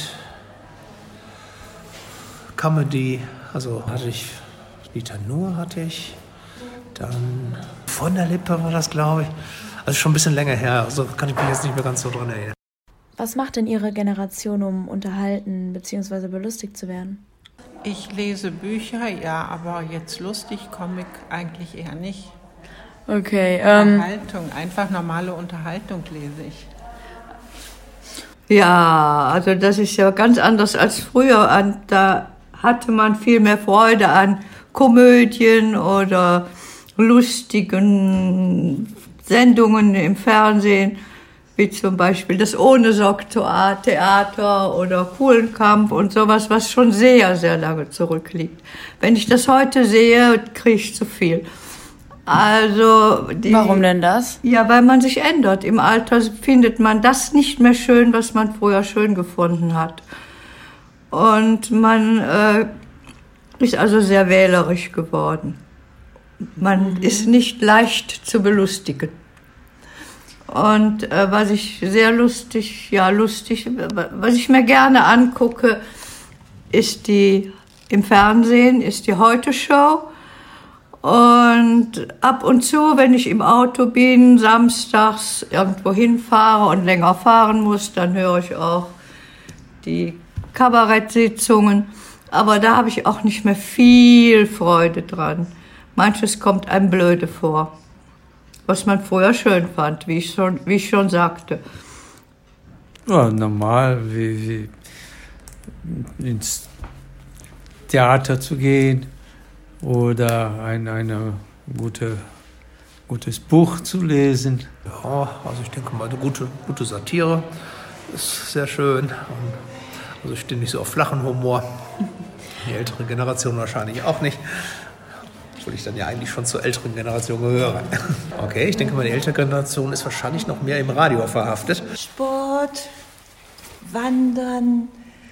Comedy, also hatte ich, Dieter Nuhr hatte ich, dann von der Lippe war das, glaube ich. Also schon ein bisschen länger her, also kann ich mich jetzt nicht mehr ganz so dran erinnern. Was macht denn Ihre Generation, um unterhalten bzw. belustigt zu werden? Ich lese Bücher, ja, aber jetzt lustig, Comic eigentlich eher nicht. Okay, ähm, Unterhaltung, einfach normale Unterhaltung lese ich. Ja, also das ist ja ganz anders als früher. An, da hatte man viel mehr Freude an Komödien oder lustigen Sendungen im Fernsehen, wie zum Beispiel das Ohne-Sock-Theater oder Kuhlenkamp und sowas, was schon sehr, sehr lange zurückliegt. Wenn ich das heute sehe, kriege ich zu viel. Also die, warum denn das? Ja, weil man sich ändert. Im Alter findet man das nicht mehr schön, was man früher schön gefunden hat. Und man äh, ist also sehr wählerisch geworden. Man mhm. ist nicht leicht zu belustigen. Und äh, was ich sehr lustig, ja lustig, was ich mir gerne angucke, ist die, im Fernsehen, ist die Heute-Show. Und ab und zu, wenn ich im Auto bin, samstags irgendwo hinfahre und länger fahren muss, dann höre ich auch die Kabarettsitzungen. Aber da habe ich auch nicht mehr viel Freude dran. Manches kommt einem blöde vor, was man früher schön fand, wie ich schon, wie ich schon sagte. Ja, normal, wie, wie ins Theater zu gehen oder ein eine gute, gutes Buch zu lesen. Ja, also ich denke mal, eine gute, gute Satire ist sehr schön. Also ich stehe nicht so auf flachen Humor. Die ältere Generation wahrscheinlich auch nicht. Obwohl ich dann ja eigentlich schon zur älteren Generation gehöre. Okay, ich denke mal, die ältere Generation ist wahrscheinlich noch mehr im Radio verhaftet. Sport, Wandern,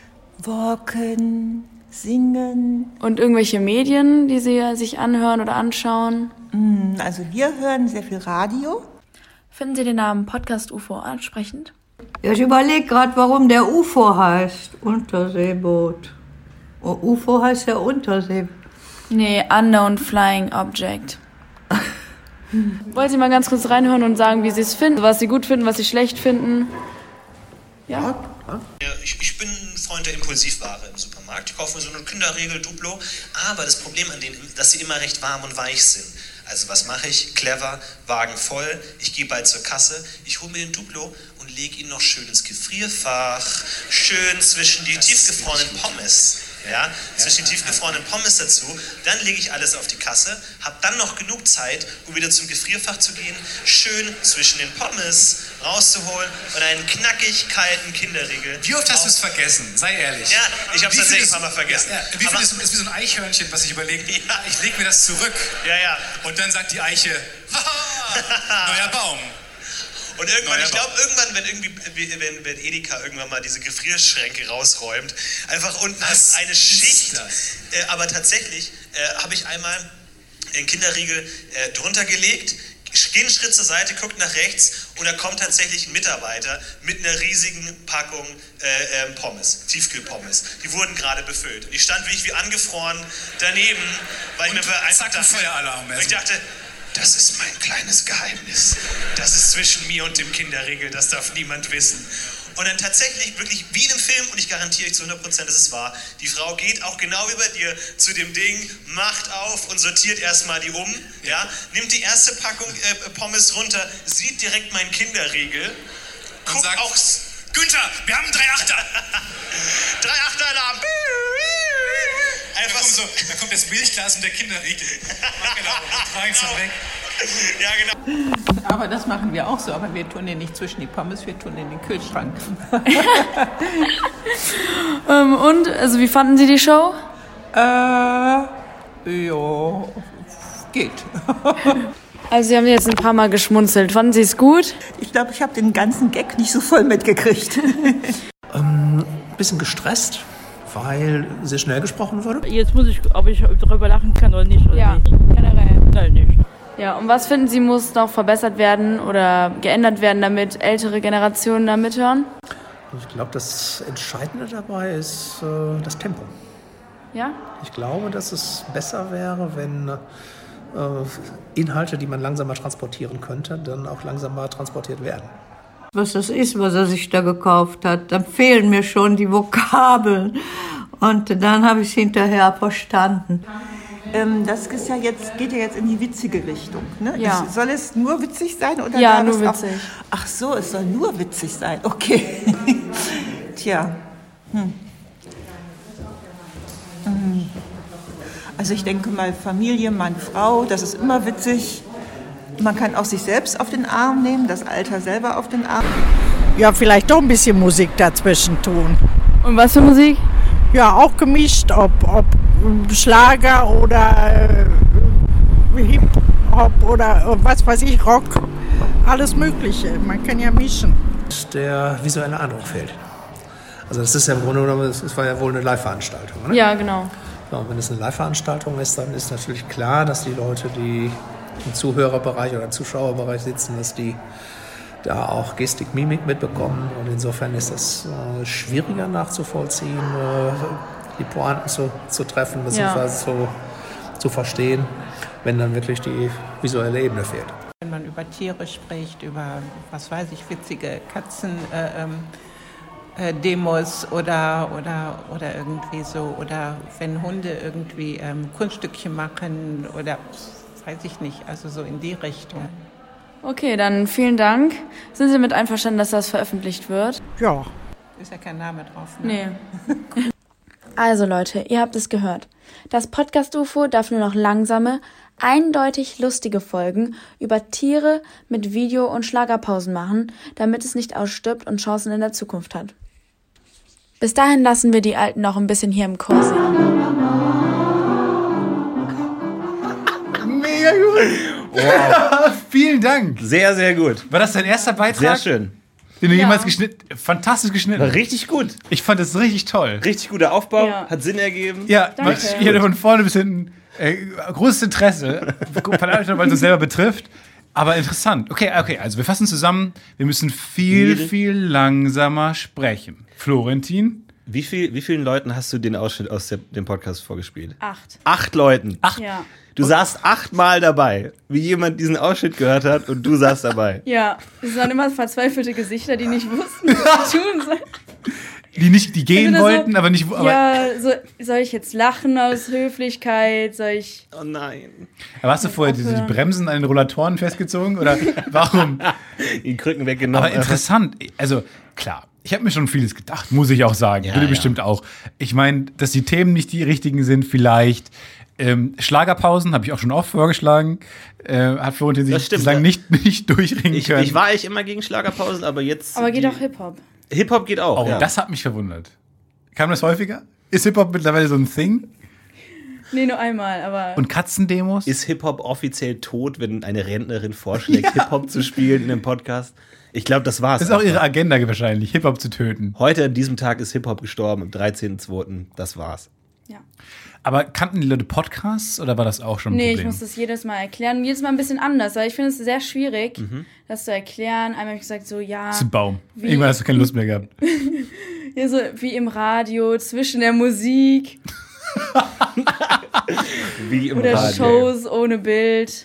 Walken, Singen. Und irgendwelche Medien, die Sie sich anhören oder anschauen? Also wir hören sehr viel Radio. Finden Sie den Namen Podcast U F O ansprechend? Ja, ich überlege gerade, warum der U F O heißt. Unterseeboot. Oh, U F O heißt ja Untersee. Nee, Unknown Flying Object. Wollen Sie mal ganz kurz reinhören und sagen, wie Sie es finden, was Sie gut finden, was Sie schlecht finden? Ja. Ich, ich bin ein Freund der Impulsivware im Supermarkt. Ich kaufe mir so eine Kinderriegel Duplo. Aber das Problem an denen ist, dass sie immer recht warm und weich sind. Also was mache ich? Clever, Wagen voll. Ich gehe bald zur Kasse. Ich hole mir den Duplo und lege ihn noch schön ins Gefrierfach. Schön zwischen die tiefgefrorenen Pommes. Ja, zwischen die tiefgefrorenen Pommes dazu. Dann lege ich alles auf die Kasse, habe dann noch genug Zeit, um wieder zum Gefrierfach zu gehen, schön zwischen den Pommes rauszuholen und einen knackig kalten Kinderriegel. Wie oft hast du es vergessen? Sei ehrlich. Ja, ich habe es tatsächlich ein paar Mal vergessen. Ja, wie viel ist, ist wie so ein Eichhörnchen, was sich überlegt, ja. ich lege mir das zurück. Ja, ja. Und dann sagt die Eiche, haha, neuer Baum. Und irgendwann, Neuer ich glaube, irgendwann, wenn irgendwie, wenn, wenn Edeka irgendwann mal diese Gefrierschränke rausräumt, einfach unten Was eine Schicht. Äh, aber tatsächlich äh, habe ich einmal den Kinderriegel äh, drunter gelegt, gehe einen Schritt zur Seite, guckt nach rechts und da kommt tatsächlich ein Mitarbeiter mit einer riesigen Packung äh, äh, Pommes, Tiefkühlpommes. Die wurden gerade befüllt. Und ich stand wirklich wie angefroren daneben, weil und ich mir einfach zack, dachte, Feueralarm. ich dachte, das das ist mein kleines Geheimnis. Das ist zwischen mir und dem Kinderriegel, das darf niemand wissen. Und dann tatsächlich, wirklich wie in einem Film, und ich garantiere euch zu hundert Prozent, dass es wahr, die Frau geht auch genau wie bei dir zu dem Ding, macht auf und sortiert erstmal die um, ja, nimmt die erste Packung äh, Pommes runter, sieht direkt meinen Kinderriegel, guckt sagt, auch... Günther, wir haben drei Achter! drei Achter-Alarm! Einfach da, kommt so, da kommt das Milchglas und der Kinderriegel. Genau, wir tragen es dann weg. Ja, genau. Aber das machen wir auch so, aber wir tun den nicht zwischen die Pommes, wir tun den in den Kühlschrank. ähm, und, also wie fanden Sie die Show? Äh, ja, geht. Also Sie haben jetzt ein paar Mal geschmunzelt. Fanden Sie es gut? Ich glaube, ich habe den ganzen Gag nicht so voll mitgekriegt. ähm, ein bisschen gestresst, weil sehr schnell gesprochen wurde. Jetzt muss ich, ob ich darüber lachen kann oder nicht. Oder ja, nicht. generell. Nein, nicht. Ja, und was finden Sie, muss noch verbessert werden oder geändert werden, damit ältere Generationen da mithören? Ich glaube, das Entscheidende dabei ist äh, das Tempo. Ja? Ich glaube, dass es besser wäre, wenn äh, Inhalte, die man langsamer transportieren könnte, dann auch langsamer transportiert werden. Was das ist, was er sich da gekauft hat, dann fehlen mir schon die Vokabeln. Und dann habe ich es hinterher verstanden. Ähm, das ist ja jetzt, geht ja jetzt in die witzige Richtung. Ne? Ja. Das, soll es nur witzig sein? Oder ja, gab nur es witzig. Auch, ach so, es soll nur witzig sein. Okay. Tja. Hm. Hm. Also ich denke mal, Familie, Mann, Frau, das ist immer witzig. Man kann auch sich selbst auf den Arm nehmen, das Alter selber auf den Arm. Ja, vielleicht doch ein bisschen Musik dazwischen tun. Und was für Musik? Ja, auch gemischt, ob, ob Schlager oder äh, Hip-Hop oder was weiß ich, Rock. Alles Mögliche, man kann ja mischen. Der visuelle Eindruck fehlt. Also das ist ja im Grunde genommen, es war ja wohl eine Live-Veranstaltung, ne? Ja, genau. Ja, und wenn es eine Live-Veranstaltung ist, dann ist natürlich klar, dass die Leute, die im Zuhörerbereich oder im Zuschauerbereich sitzen, dass die da auch Gestik, Mimik mitbekommen. Und insofern ist das äh, schwieriger nachzuvollziehen, äh, die Pointen zu, zu treffen, beziehungsweise ja. zu, zu verstehen, wenn dann wirklich die visuelle Ebene fehlt. Wenn man über Tiere spricht, über, was weiß ich, witzige Katzen, äh, ähm, äh, Demos oder, oder, oder irgendwie so, oder wenn Hunde irgendwie ähm, Kunststückchen machen oder weiß ich nicht, also so in die Richtung. Okay, dann vielen Dank. Sind Sie damit einverstanden, dass das veröffentlicht wird? Ja. Ist ja kein Name drauf, ne? Nee. Also Leute, ihr habt es gehört. Das Podcast-U F O darf nur noch langsame, eindeutig lustige Folgen über Tiere mit Video- und Schlagerpausen machen, damit es nicht ausstirbt und Chancen in der Zukunft hat. Bis dahin lassen wir die Alten noch ein bisschen hier im Chor singen. Mega gut. Wow. Vielen Dank. Sehr, sehr gut. War das dein erster Beitrag? Sehr schön. Den du ja. jemals geschnitten Fantastisch geschnitten. War richtig gut. Ich fand das richtig toll. Richtig guter Aufbau. Ja. Hat Sinn ergeben. Ja, Danke. ich hatte von vorne bis hinten äh, großes Interesse. Verdammt, weil es uns selber betrifft. Aber interessant. Okay, okay, also wir fassen zusammen. Wir müssen viel, viel langsamer sprechen. Florentin? Wie, viel, wie vielen Leuten hast du den Ausschnitt aus der, dem Podcast vorgespielt? Acht. Acht Leuten. Acht? Ja. Du saßt achtmal dabei, wie jemand diesen Ausschnitt gehört hat und du saßt dabei. Ja, es waren immer verzweifelte Gesichter, die nicht wussten, was sie tun sollen. Die nicht, die gehen so, wollten, aber nicht. Aber ja, so, soll ich jetzt lachen aus Höflichkeit? Soll ich. Oh nein. Aber hast du vorher die, die Bremsen an den Rollatoren festgezogen? Oder warum? Die Krücken weggenommen. Aber interessant. Also, klar. Ich habe mir schon vieles gedacht, muss ich auch sagen. Ja, du ja. bestimmt auch. Ich meine, dass die Themen nicht die richtigen sind, vielleicht. Ähm, Schlagerpausen habe ich auch schon oft vorgeschlagen. Äh, hat Florentin sich stimmt, bislang ja. nicht, nicht durchringen ich, können. ich war eigentlich immer gegen Schlagerpausen, aber jetzt. Aber geht die, auch Hip-Hop. Hip-Hop geht auch. Oh, ja. das hat mich verwundert. Kam das häufiger? Ist Hip-Hop mittlerweile so ein Thing? Nee, nur einmal, aber. Und Katzendemos? Ist Hip-Hop offiziell tot, wenn eine Rentnerin vorschlägt, ja. Hip-Hop zu spielen in einem Podcast? Ich glaube, das war's. Das ist auch ihre Agenda wahrscheinlich, Hip-Hop zu töten. Heute an diesem Tag ist Hip-Hop gestorben, am dreizehnten zweiten Das war's. Ja. Aber kannten die Leute Podcasts oder war das auch schon ein nee, Problem? ich muss das jedes Mal erklären. Und jedes Mal ein bisschen anders, weil ich finde es sehr schwierig, Mhm. das zu erklären. Einmal habe ich gesagt, so, ja. Das ist ein Baum. Wie, Irgendwann hast du keine Lust mehr gehabt. ja, so wie im Radio, zwischen der Musik. Wie im Oder Radio. Shows ohne Bild.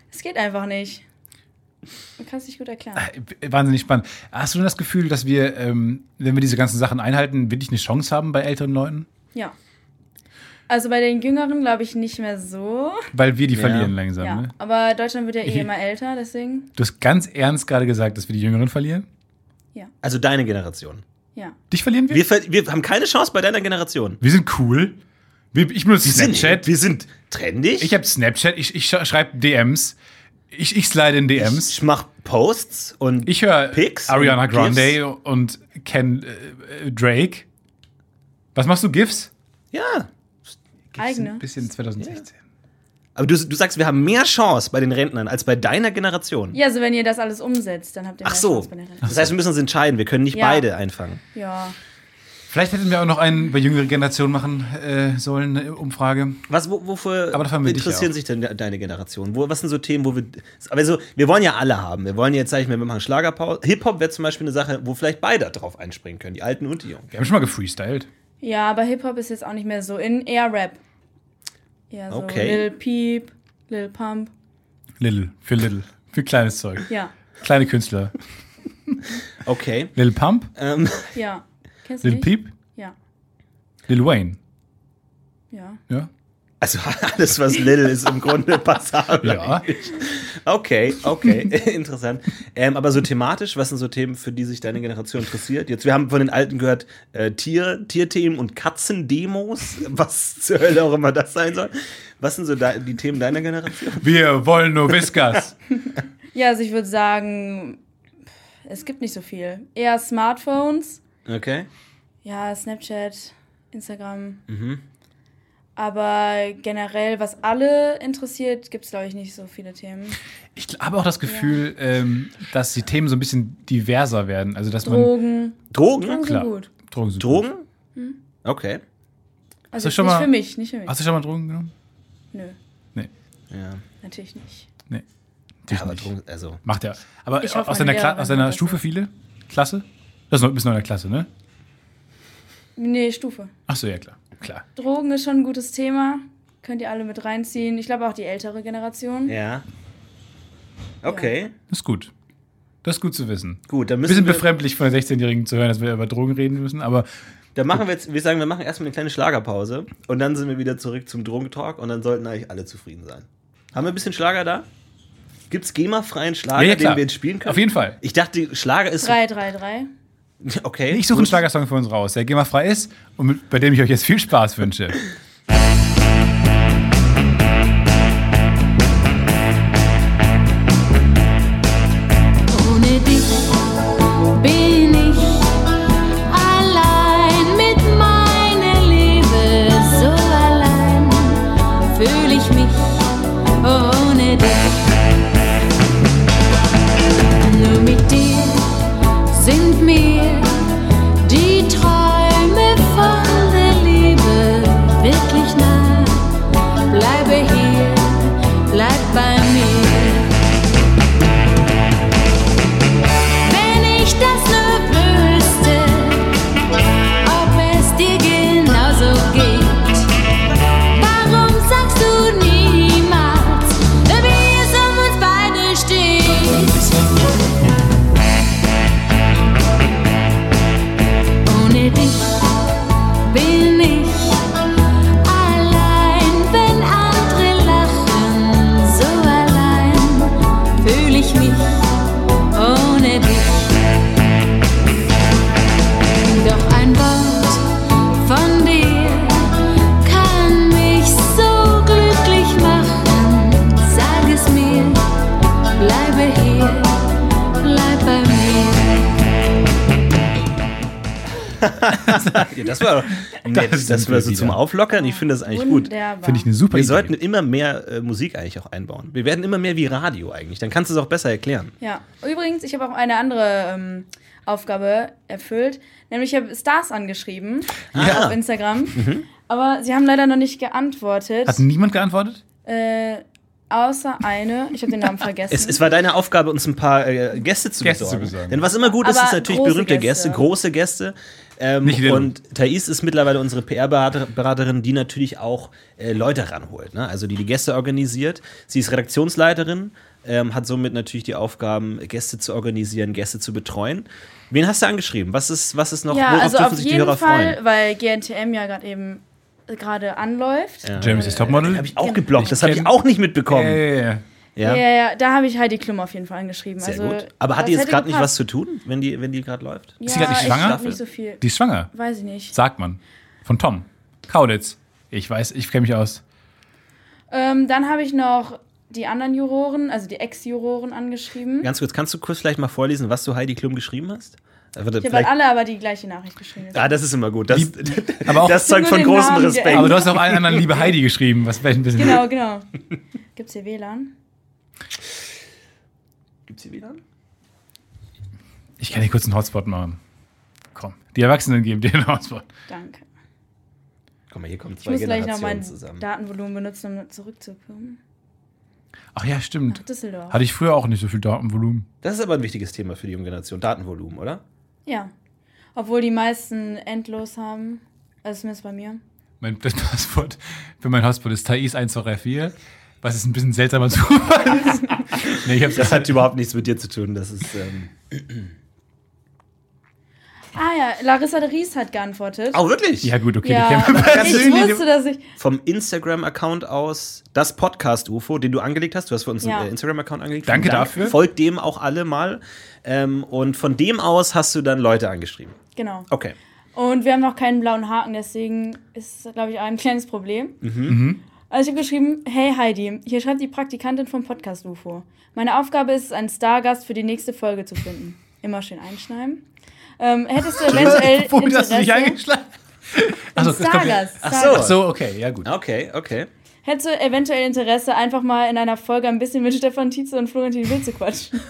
Es geht einfach nicht. Man kann es nicht gut erklären. Wahnsinnig spannend. Hast du denn das Gefühl, dass wir, ähm, wenn wir diese ganzen Sachen einhalten, wirklich eine Chance haben bei älteren Leuten? Ja. Also bei den Jüngeren glaube ich nicht mehr so. Weil wir die Ja. verlieren langsam, Ja, ne? aber Deutschland wird ja eh Ich- immer älter, deswegen. Du hast ganz ernst gerade gesagt, dass wir die Jüngeren verlieren? Also deine Generation. Ja. Dich verlieren wir? Wir, ver wir haben keine Chance bei deiner Generation. Wir sind cool. Wir, ich benutze Wir sind- Snapchat. wir sind trendig. Ich habe Snapchat. Ich, ich sch- schreibe D Ms. Ich, ich slide in D Ms. Ich mach Posts und Ich höre Pics Ariana und Grande GIFs. und Ken äh, Drake. Was machst du? GIFs? Ja. Eigene. Ein bisschen zwanzig sechzehn. Aber du, du sagst, wir haben mehr Chance bei den Rentnern als bei deiner Generation. Ja, also wenn ihr das alles umsetzt, dann habt ihr Ach mehr so. Chance bei den Renten. Das heißt, wir müssen uns entscheiden. Wir können nicht Ja. beide einfangen. Ja. Vielleicht hätten wir auch noch einen bei jüngeren Generationen machen äh, sollen, eine Umfrage. Was, wo, wofür Aber das haben wir dich interessieren auch. sich denn de- deine Generation? Wo, was sind so Themen, wo wir. Also, wir wollen ja alle haben. Wir wollen jetzt, sag ich mal, wir machen Schlagerpause. Hip-Hop wäre zum Beispiel eine Sache, wo vielleicht beide drauf einspringen können, die Alten und die Jungen. Wir haben schon mal gefreestylt. Ja, aber Hip-Hop ist jetzt auch nicht mehr so in, eher Rap. Eher so Okay. Lil Peep, Lil Pump. Little, für Little. Für kleines Zeug. Ja. Kleine Künstler. Okay. Lil Pump, Ähm, Ja. Kennst du Lil nicht? Peep, Ja. Lil Wayne. Ja. Ja? also alles, was Lil ist, im Grunde passabel. Ja. eigentlich. Okay, okay, interessant. Ähm, aber so thematisch, was sind so Themen, für die sich deine Generation interessiert? Jetzt, wir haben von den Alten gehört, äh, Tier, Tierthemen und Katzendemos, was zur Hölle auch immer das sein soll. Was sind so de die Themen deiner Generation? Wir wollen nur Whiskas. Ja, also ich würde sagen, es gibt nicht so viel. Eher Smartphones. Okay. Ja, Snapchat, Instagram. Mhm. Aber generell, was alle interessiert, gibt es, glaube ich, nicht so viele Themen. Ich habe auch das Gefühl, ähm, dass die Themen so ein bisschen diverser werden. Also, dass man. Drogen. Drogen? Drogen Klar. sind gut. Drogen sind Drogen? gut. Hm? Okay. Also du schon nicht mal- für mich, nicht für mich. Hast du schon mal Drogen genommen? Nö, Nee. Ja. natürlich nicht. Nee. Ja, aber Drogen, also. Macht ja. Aber Ich hoffe, aus deiner, meine Kla Lehrerin aus deiner hört das Stufe nicht. viele? Klasse? Das ist noch, bist noch in der Klasse, ne? Nee, Stufe. Ach so, ja, klar. Klar. Drogen ist schon ein gutes Thema. Könnt ihr alle mit reinziehen. Ich glaube auch die ältere Generation. Ja. Okay. Das ist gut. Das ist gut zu wissen. Gut, dann müssen Bisschen wir. befremdlich von der sechzehnjährigen zu hören, dass wir über Drogen reden müssen, aber Dann machen wir jetzt, wir sagen, wir machen erstmal eine kleine Schlagerpause und dann sind wir wieder zurück zum Drogentalk und dann sollten eigentlich alle zufrieden sein. Haben wir ein bisschen Schlager da? Gibt's GEMA-freien Schlager, Ja, ja, klar. den wir jetzt spielen können? Auf jeden Fall. Ich dachte, Schlager ist. drei drei drei. Okay. ich suche einen Schlagersong für uns raus, der GEMA-frei ist und mit, bei dem ich euch jetzt viel Spaß wünsche. Ohne dich bin ich allein mit meiner Liebe, so allein fühle ich mich ohne dich. Nur mit dir sind mir die Träume von der Liebe wirklich nah. Bleibe hier, bleib bei mir. Wenn ich das nur wüsste, ob es dir genauso geht. Warum sagst du niemals, wie es um uns beide steht? Ohne dich bin ich allein, wenn andere lachen, so allein fühle ich mich ohne dich. Doch ein Wort von dir kann mich so glücklich machen. Sag es mir, bleibe hier, bleib bei Ja, das war nett. Das Das, sind war wir so zum wieder. Auflockern. Ich finde das eigentlich gut. Wunderbar. Finde ich eine super Wir Idee. sollten immer mehr äh, Musik eigentlich auch einbauen. Wir werden immer mehr wie Radio eigentlich. Dann kannst du es auch besser erklären. Ja, übrigens, ich habe auch eine andere ähm, Aufgabe erfüllt. Nämlich, ich habe Stars angeschrieben Ja. auf Instagram. Mhm. Aber sie haben leider noch nicht geantwortet. Hat niemand geantwortet? Äh, außer eine, ich habe den Namen vergessen. Es, es war deine Aufgabe, uns ein paar äh, Gäste zu Gäste besorgen. zu besorgen. Denn was immer gut ist, Aber ist natürlich große berühmte Gäste, Gäste. große Gäste. Ähm, Nicht Lillo. und Thais ist mittlerweile unsere P R-Beraterin, die natürlich auch äh, Leute ranholt. Ne? Also die die Gäste organisiert. Sie ist Redaktionsleiterin, ähm, hat somit natürlich die Aufgaben, Gäste zu organisieren, Gäste zu betreuen. Wen hast du angeschrieben? Was ist, was ist noch, Ja, worauf also dürfen auf sich die jeden Hörer Fall, freuen? weil G N T M ja gerade eben gerade anläuft. Ja. Jeremy's das Topmodel. Habe ich auch geblockt, das habe ich kenn- auch nicht mitbekommen. Ja, ja, ja. Ja, Ja, ja, da habe ich Heidi Klum auf jeden Fall angeschrieben. sehr also, gut. Aber hat das die jetzt hätte gerade nicht was gepasst. zu tun, wenn die, wenn die gerade läuft? Ja, Ist sie gerade nicht ich schwanger? glaub nicht so viel. Die ist schwanger. Weiß ich nicht. Sagt man. Von Tom. Kauditz. Ich weiß, ich kenne mich aus. Ähm, dann habe ich noch die anderen Juroren, also die Ex-Juroren angeschrieben. Ganz kurz, kannst du kurz vielleicht mal vorlesen, was du Heidi Klum geschrieben hast? Warte, Ich habe vielleicht- alle aber die gleiche Nachricht geschrieben. Ah, das ist immer gut. Das, Aber auch das zeugt Nur von den großem Namen Respekt. geändert. Aber du hast auch allen anderen liebe Heidi geschrieben. Was vielleicht ein bisschen. Genau, genau. Gibt's hier W L A N? Gibt's hier wieder? Ich kann hier kurz einen Hotspot machen. Komm. Die Erwachsenen geben dir einen Hotspot. Danke. Guck mal, hier kommen Ich zwei muss gleich noch Generationen mein zusammen. Datenvolumen benutzen, um zurückzukommen. Ach ja, stimmt. Nach Düsseldorf. Hatte ich früher auch nicht so viel Datenvolumen. Das ist aber ein wichtiges Thema für die junge Generation. Datenvolumen, oder? Ja. Obwohl die meisten endlos haben. Also zumindest bei mir. Mein, das Passwort für mein Hotspot ist Thais eins zwei drei vier. Was ist ein bisschen seltsamer Zufall ist. Nee, ich hab's Das hat überhaupt nichts mit dir zu tun. Das ist. Ähm Ah ja, Larissa de Ries hat geantwortet. oh, wirklich? Ja, gut, okay. Ja, die kennen wir ich persönlich. wusste, dass ich... Vom Instagram-Account aus, das Podcast-U F O, den du angelegt hast. Du hast für uns Ja. einen äh, Instagram-Account angelegt. Danke Vielen Dank. dafür. Folgt dem auch alle mal. Ähm, und von dem aus hast du dann Leute angeschrieben. Genau. Okay. Und wir haben noch keinen blauen Haken, deswegen ist das, glaube ich, auch ein kleines Problem. Mhm. Also ich habe geschrieben, hey Heidi, hier schreibt die Praktikantin vom Podcast U F O. Meine Aufgabe ist es, einen Stargast für die nächste Folge zu finden. Immer schön einschneiden. Ähm, hättest du eventuell Wo hast du dich Interesse... eingeschlagen? Achso, das kommt ja- Stargast. Ach Stargast. Ach so, okay, ja gut. Okay, okay. Hättest du eventuell Interesse, einfach mal in einer Folge ein bisschen mit Stefan Tietze und Florentin Will zu quatschen?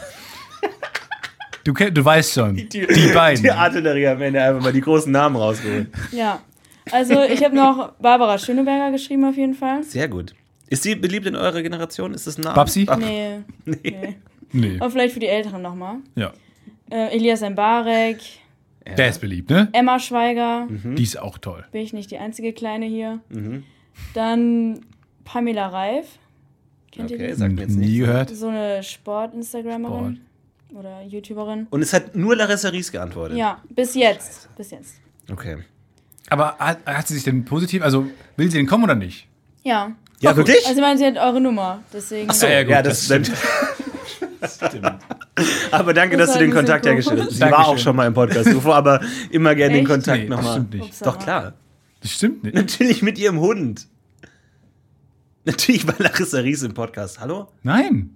Du, kenn, du weißt schon, die, beiden. Die Artillerie am Ende einfach mal die großen Namen rausgeholt. Ja. Also ich habe noch Barbara Schöneberger geschrieben auf jeden Fall. Sehr gut. Ist sie beliebt in eurer Generation? Ist das ein Name? Babsi? Ach, Nee. nee. nee. Nee. Aber vielleicht für die Älteren nochmal. Ja. Äh, Elias Mbarek, Der ist beliebt, ne? Emma Schweiger, Die ist auch toll. bin ich nicht die einzige Kleine hier. Mhm. Dann Pamela Reif. Kennt Okay, ihr die? sagt mir jetzt Nie nicht. gehört. So eine Sport-Instagramerin oder YouTuberin. Und es hat nur Larissa Ries geantwortet. Ja, bis jetzt. Bis jetzt. Okay. Aber hat, hat sie sich denn positiv, also will sie denn kommen oder nicht? Ja. Ja, wirklich? Also ich meine, sie hat eure Nummer, deswegen. Ach so, Ja, ja, gut, ja, das, das stimmt. Aber danke, Das dass war du den ein bisschen Kontakt komisch. hergestellt hast. Sie Dankeschön. war auch schon mal im Podcast U F O, aber immer gerne den Echt? Kontakt Nee, das nochmal. stimmt nicht. Ups, Doch, klar. Das stimmt nicht. Natürlich mit ihrem Hund. Natürlich war Larissa Ries im Podcast. Hallo? Nein.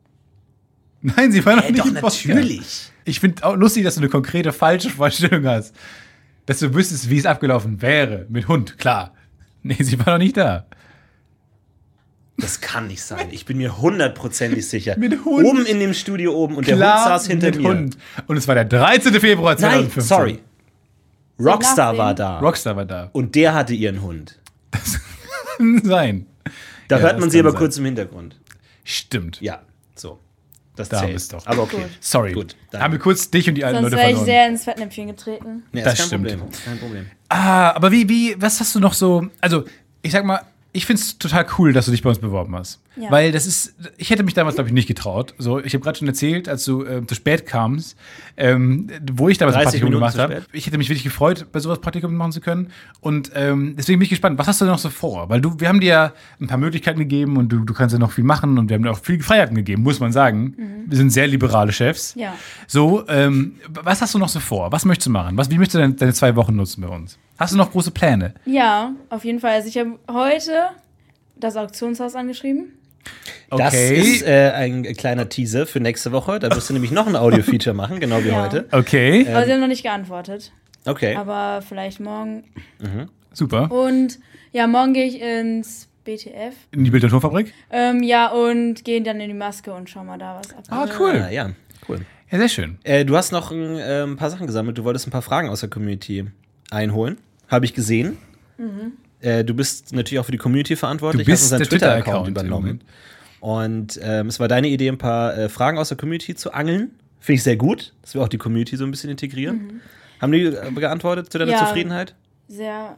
Nein, sie war noch Äh, nicht doch, im Podcast. natürlich. Ich finde auch lustig, dass du eine konkrete falsche Vorstellung hast. Dass du wüsstest, wie es abgelaufen wäre. Mit Hund, klar. Nee, sie war noch nicht da. Das kann nicht sein. Ich bin mir hundertprozentig sicher. Mit Hund. Oben in dem Studio oben und der Klar, Hund saß hinter mit mir. Hund. Und es war der dreizehnte Februar Nein, zweitausendfünfzehn. sorry. Rockstar nachsehen? war da. Rockstar war da. Und der hatte ihren Hund. Kann sein. Da Ja, hört das man sie kann aber sein. kurz im Hintergrund. Stimmt. Ja, so. Das Da haben zählt. wir's doch. Aber okay. Gut. Sorry. Gut, danke. Haben wir kurz dich und die alten Sonst Leute wäre ich verloren. sehr ins Fettnäpfchen getreten. Nee, Das ist kein stimmt. Problem. Ist kein Problem. Ah, aber wie, wie, was hast du noch so, also, ich sag mal, ich find's total cool, dass du dich bei uns beworben hast. Ja. Weil das ist, ich hätte mich damals, glaube ich, nicht getraut. So, ich habe gerade schon erzählt, als du äh, zu spät kamst, ähm, wo ich damals ein dreißig Praktikum Minuten gemacht zu habe. spät. Ich hätte mich wirklich gefreut, bei sowas Praktikum machen zu können. Und ähm, deswegen bin ich gespannt, was hast du denn noch so vor? Weil du, wir haben dir ja ein paar Möglichkeiten gegeben und du, du kannst ja noch viel machen und wir haben dir auch viel Freiheiten gegeben, muss man sagen. Wir sind sehr liberale Chefs. Ja. So, ähm, was hast du noch so vor? Was möchtest du machen? Was, wie möchtest du deine, deine zwei Wochen nutzen bei uns? Hast du noch große Pläne? Ja, auf jeden Fall. Also ich habe heute das Auktionshaus angeschrieben. Das ist äh, ein kleiner Teaser für nächste Woche. Da wirst du nämlich noch ein Audio-Feature machen, genau wie Ja. heute. Okay. Aber sie haben noch nicht geantwortet. Okay. Aber vielleicht morgen. Super. Und ja, morgen gehe ich ins B T F. In die Bild- und Tonfabrik? Ähm, ja, und gehe dann in die Maske und schau mal da was ab. Ah, cool. Ah, ja, cool. Ja, sehr schön. Äh, du hast noch ein, äh, ein paar Sachen gesammelt. Du wolltest ein paar Fragen aus der Community einholen. Habe ich gesehen. Mhm. Äh, du bist natürlich auch für die Community verantwortlich. Du bist hast unseren der Twitter-Account Twitter-Account im übernommen. Moment. Und ähm, es war deine Idee, ein paar äh, Fragen aus der Community zu angeln. Finde ich sehr gut, dass wir auch die Community so ein bisschen integrieren. Mhm. Haben die äh, geantwortet zu deiner Ja. Zufriedenheit? Sehr,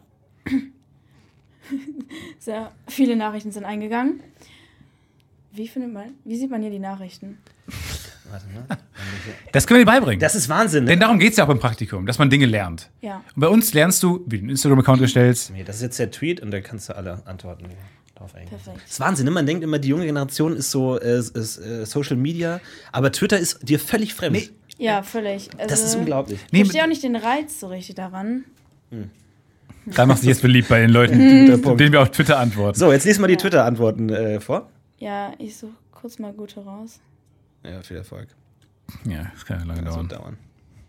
sehr viele Nachrichten sind eingegangen. Wie findet man, wie sieht man hier die Nachrichten? Warte mal. Das können wir dir beibringen. Das ist Wahnsinn. Ne? Denn darum geht es ja auch beim Praktikum, dass man Dinge lernt. Ja. Und bei uns lernst du, wie du einen Instagram-Account erstellst. Nee, das ist jetzt der Tweet und da kannst du alle Antworten drauf eingehen. Perfekt. Das ist Wahnsinn, ne? Man denkt immer, die junge Generation ist so äh, ist, äh, Social Media, aber Twitter ist dir völlig fremd. Nee. Ja, völlig. Also, Das ist unglaublich. Ich verstehe auch nicht den Reiz so richtig daran. Hm. Da machst du dich jetzt beliebt bei den Leuten, Mhm. denen wir auf Twitter antworten. So, jetzt lies mal die Twitter-Antworten äh, vor. Ja, ich suche kurz mal gute raus. Ja, viel Erfolg. Ja, das kann ja lange Das dauern. wird dauern.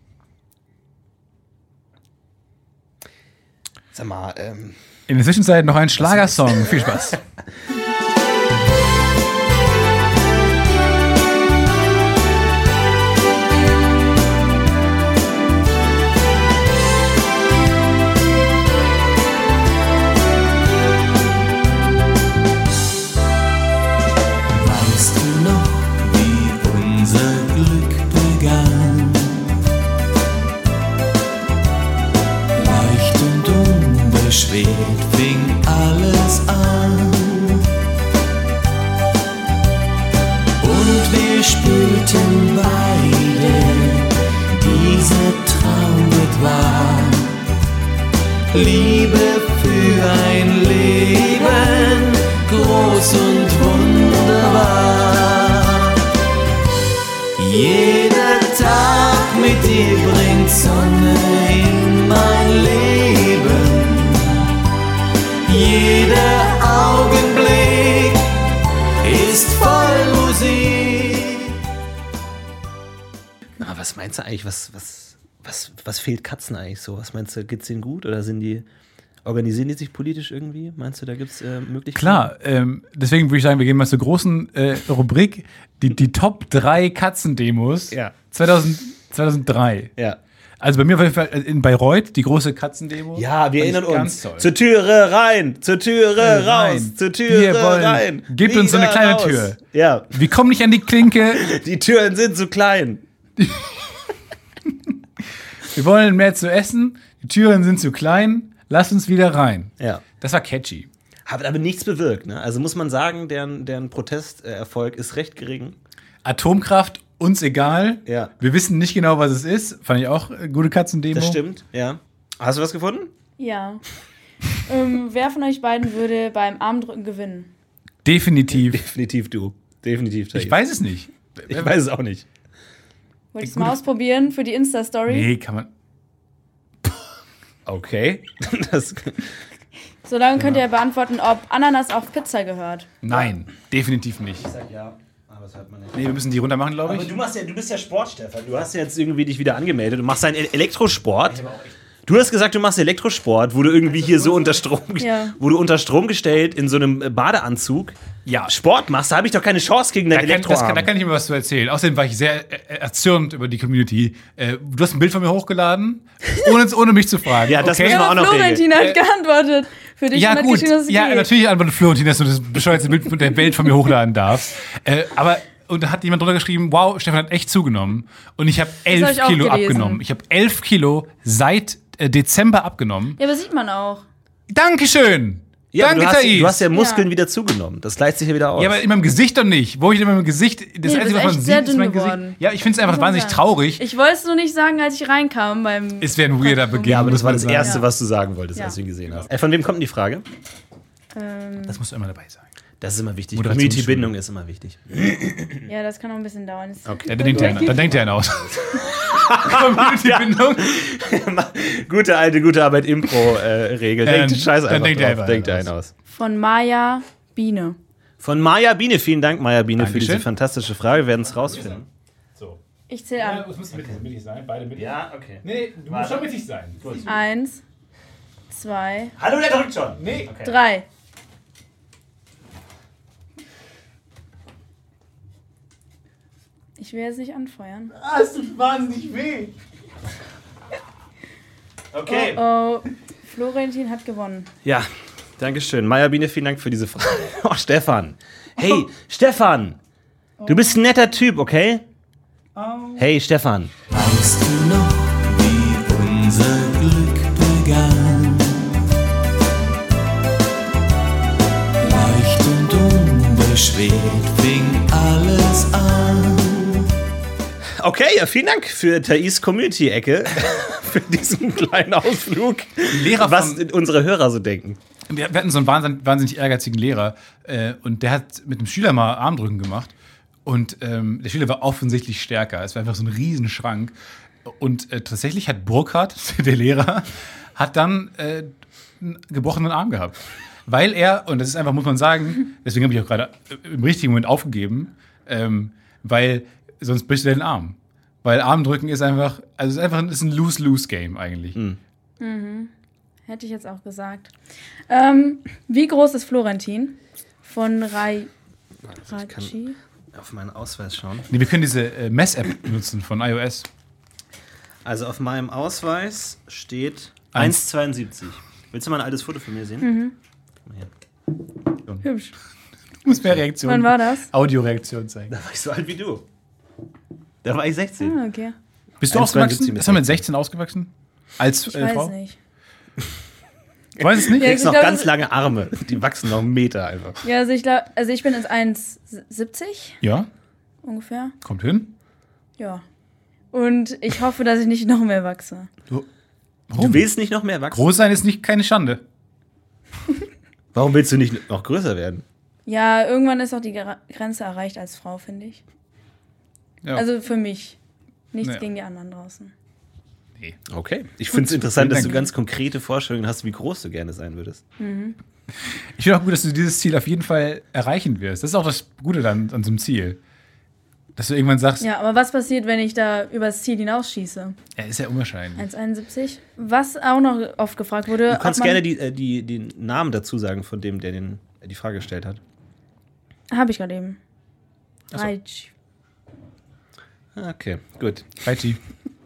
Sag mal, ähm. In der Zwischenzeit noch ein Schlagersong. Viel Spaß. Weißt du noch, wie unser Glück begann? Leicht und unbeschwert fing alles an. Und wir spürten beide, dieser Traum wird wahr. Liebe für ein Leben, groß und wunderbar. Jeder Tag mit dir bringt Sonne in mein Leben. Jeder Augenblick ist voll Musik. Na, was meinst du eigentlich? Was, was, was, was fehlt Katzen eigentlich so? Was meinst du, geht's denen gut oder sind die, organisieren die sich politisch irgendwie? Meinst du, da gibt's äh, Möglichkeiten? Klar, ähm, deswegen würde ich sagen, wir gehen mal zur großen äh, Rubrik, die, die Top drei Katzendemos Ja. zweitausend, zweitausenddrei. Ja. Also bei mir auf jeden Fall in Bayreuth, die große Katzendemo. Ja, wir Fand ich erinnern ganz uns. toll. Zur Türe rein, zur Türe raus, Rein. zur Türe Wir wollen- rein. Gebt uns so eine wieder kleine raus. Tür. Ja. Wir kommen nicht an die Klinke. Die Türen sind zu klein. Wir wollen mehr zu essen. Die Türen sind zu klein. Lass uns wieder rein. Ja. Das war catchy. Hat aber nichts bewirkt, ne? Also muss man sagen, deren, deren Protesterfolg ist recht gering. Atomkraft, uns egal. Ja. Wir wissen nicht genau, was es ist. Fand ich auch äh, gute Katzendemo. Das stimmt, ja. Hast du was gefunden? Ja. ähm, wer von euch beiden würde beim Armdrücken gewinnen? Definitiv. Definitiv du. Definitiv. Ich weiß es nicht. Ich weiß es auch nicht. Wollt ihr es mal ausprobieren für die Insta-Story? Nee, kann man. Okay. Das, So lange könnt ihr beantworten, ob Ananas auf Pizza gehört. Nein, definitiv nicht. ich sag ja, aber das hört man nicht. Nee, wir müssen die runter machen, glaube Aber ich. du, machst ja, du bist ja Sport, Stefan. Du hast ja jetzt irgendwie dich wieder angemeldet. Du machst einen E- Elektrosport. Du hast gesagt, du machst Elektrosport, wo du irgendwie hier so unter Strom, Ja. wo du unter Strom gestellt in so einem Badeanzug Ja. Sport machst. Da habe ich doch keine Chance gegen Da deinen kann, das Elektroarm. kann, da kann ich mir was zu erzählen. Außerdem war ich sehr äh, erzürnt über die Community. Äh, du hast ein Bild von mir hochgeladen, ohne, ohne mich zu fragen. Ja, das okay? müssen wir auch noch Florentin regeln. hat geantwortet. Für dich Ja, hat gut. geschrieben, dass es Ja, geht. natürlich antwortet Florentin, dass du das bescheuerte Bild von der Welt von mir hochladen darfst. Äh, aber und da hat jemand drunter geschrieben, wow, Stefan hat echt zugenommen. Und ich habe hab elf ich auch Kilo gelesen. abgenommen. Ich habe elf Kilo seit äh, Dezember abgenommen. Ja, aber sieht man auch. Dankeschön. Ja, aber Danke, du, hast, Thais. du hast ja Muskeln Ja. wieder zugenommen. Das gleicht sich ja wieder aus. Ja, aber in meinem Gesicht doch nicht. Wo ich in meinem Gesicht, das Nee, du Einzige, bist was man echt sieht, sehr ist dünn mein geworden. Gesicht. Ja, ich finde es einfach Muss man wahnsinnig sagen. traurig. Ich wollte es nur nicht sagen, als ich reinkam beim. Es wäre ein weirder Beginn. ja, aber das muss war man das sagen. Erste, Ja. was du sagen wolltest, Ja. als du ihn gesehen hast. Äh, von wem kommt denn die Frage? Ähm, Das musst du immer dabei sein. Das ist immer wichtig. Moderationsschule. Community-Bindung ist immer wichtig. ja, das kann noch ein bisschen dauern. Das- Okay. Ja, dann denkt er einer, dann denkt er einer aus. Community-Bindung. Gute alte, gute Arbeit, Impro-Regel. Ja, Denkt dann- Scheiß dann einfach denkt er drauf. einfach Denkt einer einen aus. Von Maya Biene. Von Maja Biene. Vielen Dank, Maja Biene, für Dankeschön. diese fantastische Frage. Wir werden es rausfinden. Ich zähle an. Das muss mittig sein, beide mittig. Ja, okay. Nee, du musst schon mittig sein. Eins, zwei, Hallo, der drückt schon. Nee. Okay. drei. Ich will jetzt nicht anfeuern. Ah, es tut wahnsinnig weh. Okay. Oh, oh. Florentin hat gewonnen. Ja, Dankeschön. Maja Biene, vielen Dank für diese Frage. Oh, Stefan. Hey, Stefan. Du bist ein netter Typ, okay? Hey, Stefan. Weißt du noch, wie unser Glück begann? Leicht und unbeschwert fing alles an. Okay, ja, vielen Dank für Thais Community-Ecke, für diesen kleinen Ausflug, Lehrer was von- unsere Hörer so denken. Wir, wir hatten so einen wahnsinnig, wahnsinnig ehrgeizigen Lehrer äh, und der hat mit einem Schüler mal Armdrücken gemacht und ähm, der Schüler war offensichtlich stärker. Es war einfach so ein Riesenschrank und äh, tatsächlich hat Burkhard, der Lehrer, hat dann äh, einen gebrochenen Arm gehabt. Weil er, und das ist einfach, muss man sagen, deswegen habe ich auch gerade im richtigen Moment aufgegeben, ähm, weil sonst brichst du den Arm. Weil Armdrücken ist einfach, also es ist einfach ist ein Lose-Lose-Game eigentlich. Mhm. Mhm. Hätte ich jetzt auch gesagt. Ähm, wie groß ist Florentin? Von Rai... Ich kann auf meinen Ausweis schauen. Nee, wir können diese äh, Mess-App benutzen von iOS. Also auf meinem Ausweis steht Eins. eins Komma zweiundsiebzig. Willst du mal ein altes Foto von mir sehen? Mhm. Guck mal hier. Hübsch. Du musst mehr Reaktion. Wann war das? Audioreaktion zeigen. Da war ich so alt wie du. Da war ich sechzehn. Ah, okay. Bist du eins Komma zweiundsiebzig ausgewachsen? mit Ist er mit sechzehn ausgewachsen? Als Ich äh, weiß Frau? nicht. Du weißt es nicht? Du Ja, kriegst ich noch glaub, ganz das- lange Arme. Die wachsen noch einen Meter einfach. Ja, also ich glaube, also ich bin jetzt eins Komma siebzig Ja, ungefähr. kommt hin. Ja. Und ich hoffe, dass ich nicht noch mehr wachse. Du, Du willst nicht noch mehr wachsen? Groß sein ist nicht keine Schande. Warum willst du nicht noch größer werden? Ja, irgendwann ist auch die Gra- Grenze erreicht als Frau, finde ich. Ja. Also für mich. Nichts Naja. gegen die anderen draußen. Okay. Ich Gut, finde es interessant, dass vielen du Dank. ganz konkrete Vorstellungen hast, wie groß du gerne sein würdest. Mhm. Ich finde auch gut, dass du dieses Ziel auf jeden Fall erreichen wirst. Das ist auch das Gute dann an so einem Ziel. Dass du irgendwann sagst, ja, Ja, aber was passiert, wenn ich da übers Ziel hinausschieße? ist ja unwahrscheinlich. eins Komma einundsiebzig. Was auch noch oft gefragt wurde. Du kannst ob man- gerne die, äh, die, den Namen dazu sagen von dem, der den, äh, die Frage gestellt hat. Habe ich gerade eben. Ach so. Reich. Okay, gut. Reitschi.